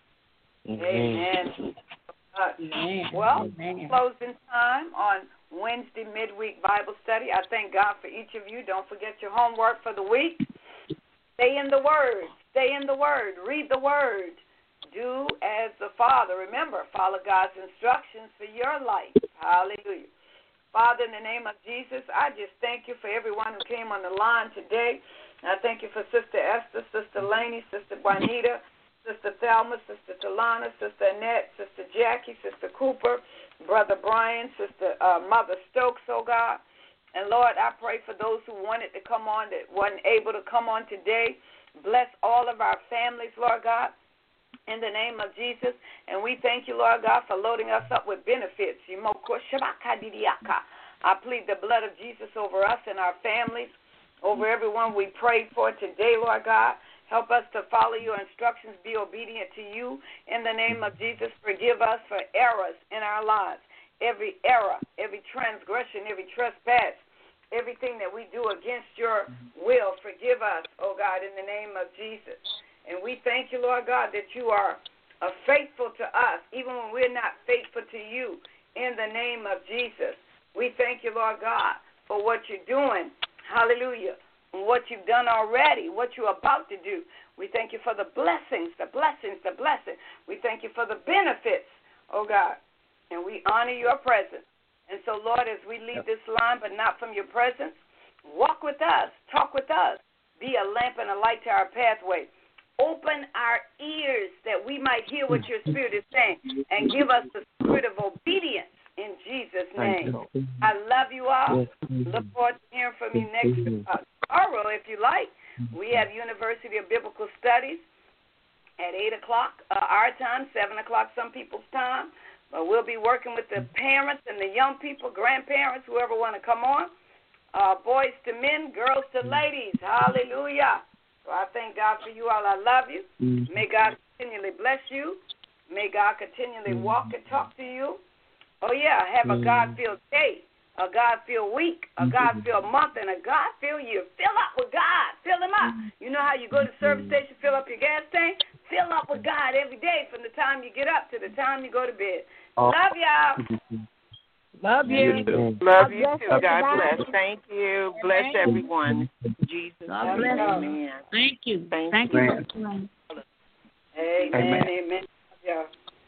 Amen. Uh, well, Amen. closing time on Wednesday midweek Bible study. I thank God for each of you. Don't forget your homework for the week. Stay in the Word. Stay in the Word. Read the Word. Do as the Father. Remember, follow God's instructions for your life. Hallelujah. Father, in the name of Jesus, I just thank you for everyone who came on the line today. I thank you for Sister Esther, Sister Laney, Sister Juanita, Sister Thelma, Sister Talana, Sister Annette, Sister Jackie, Sister Cooper, Brother Brian, Sister uh, Mother Stokes, oh God. And Lord, I pray for those who wanted to come on that weren't able to come on today. Bless all of our families, Lord God, in the name of Jesus. And we thank you, Lord God, for loading us up with benefits. I plead the blood of Jesus over us and our families, over everyone we prayed for today, Lord God. Help us to follow your instructions, be obedient to you. In the name of Jesus, forgive us for errors in our lives. Every error, every transgression, every trespass, everything that we do against your will, forgive us, oh God, in the name of Jesus. And we thank you, Lord God, that you are uh, faithful to us, even when we're not faithful to you, in the name of Jesus. We thank you, Lord God, for what you're doing. Hallelujah. And what you've done already, what you're about to do. We thank you for the blessings, the blessings, the blessings. We thank you for the benefits, oh God. And we honor your presence. And so, Lord, as we leave this line, but not from your presence, walk with us, talk with us, be a lamp and a light to our pathway. Open our ears that we might hear what your Spirit is saying, and give us the spirit of obedience in Jesus' name. I love you all. Look forward to hearing from you next uh, tomorrow, if you like. We have University of Biblical Studies at eight o'clock uh, our time, seven o'clock some people's time. But we'll be working with the parents and the young people, grandparents, whoever want to come on. Uh, boys to men, girls to ladies. Hallelujah. So I thank God for you all. I love you. May God continually bless you. May God continually walk and talk to you. Oh, yeah, have a God-filled day, a God-filled week, a God-filled month, and a God-filled year. Fill up with God. Fill him up. You know how you go to the service station, fill up your gas tank? Fill up with God every day from the time you get up to the time you go to bed. Love y'all. Love you. You Love you too. God bless. Thank you. Bless everyone. Jesus. God bless. Amen. Thank you. Thank, Thank you. you. Amen. Amen. Amen. Amen. Love y'all.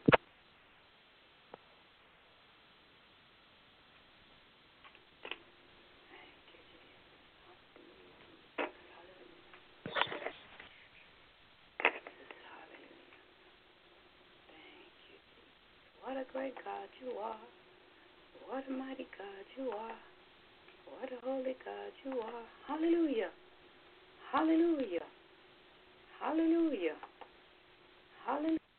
What a great God you are. What a mighty God you are. What a holy God you are. Hallelujah. Hallelujah. Hallelujah. Hallelujah.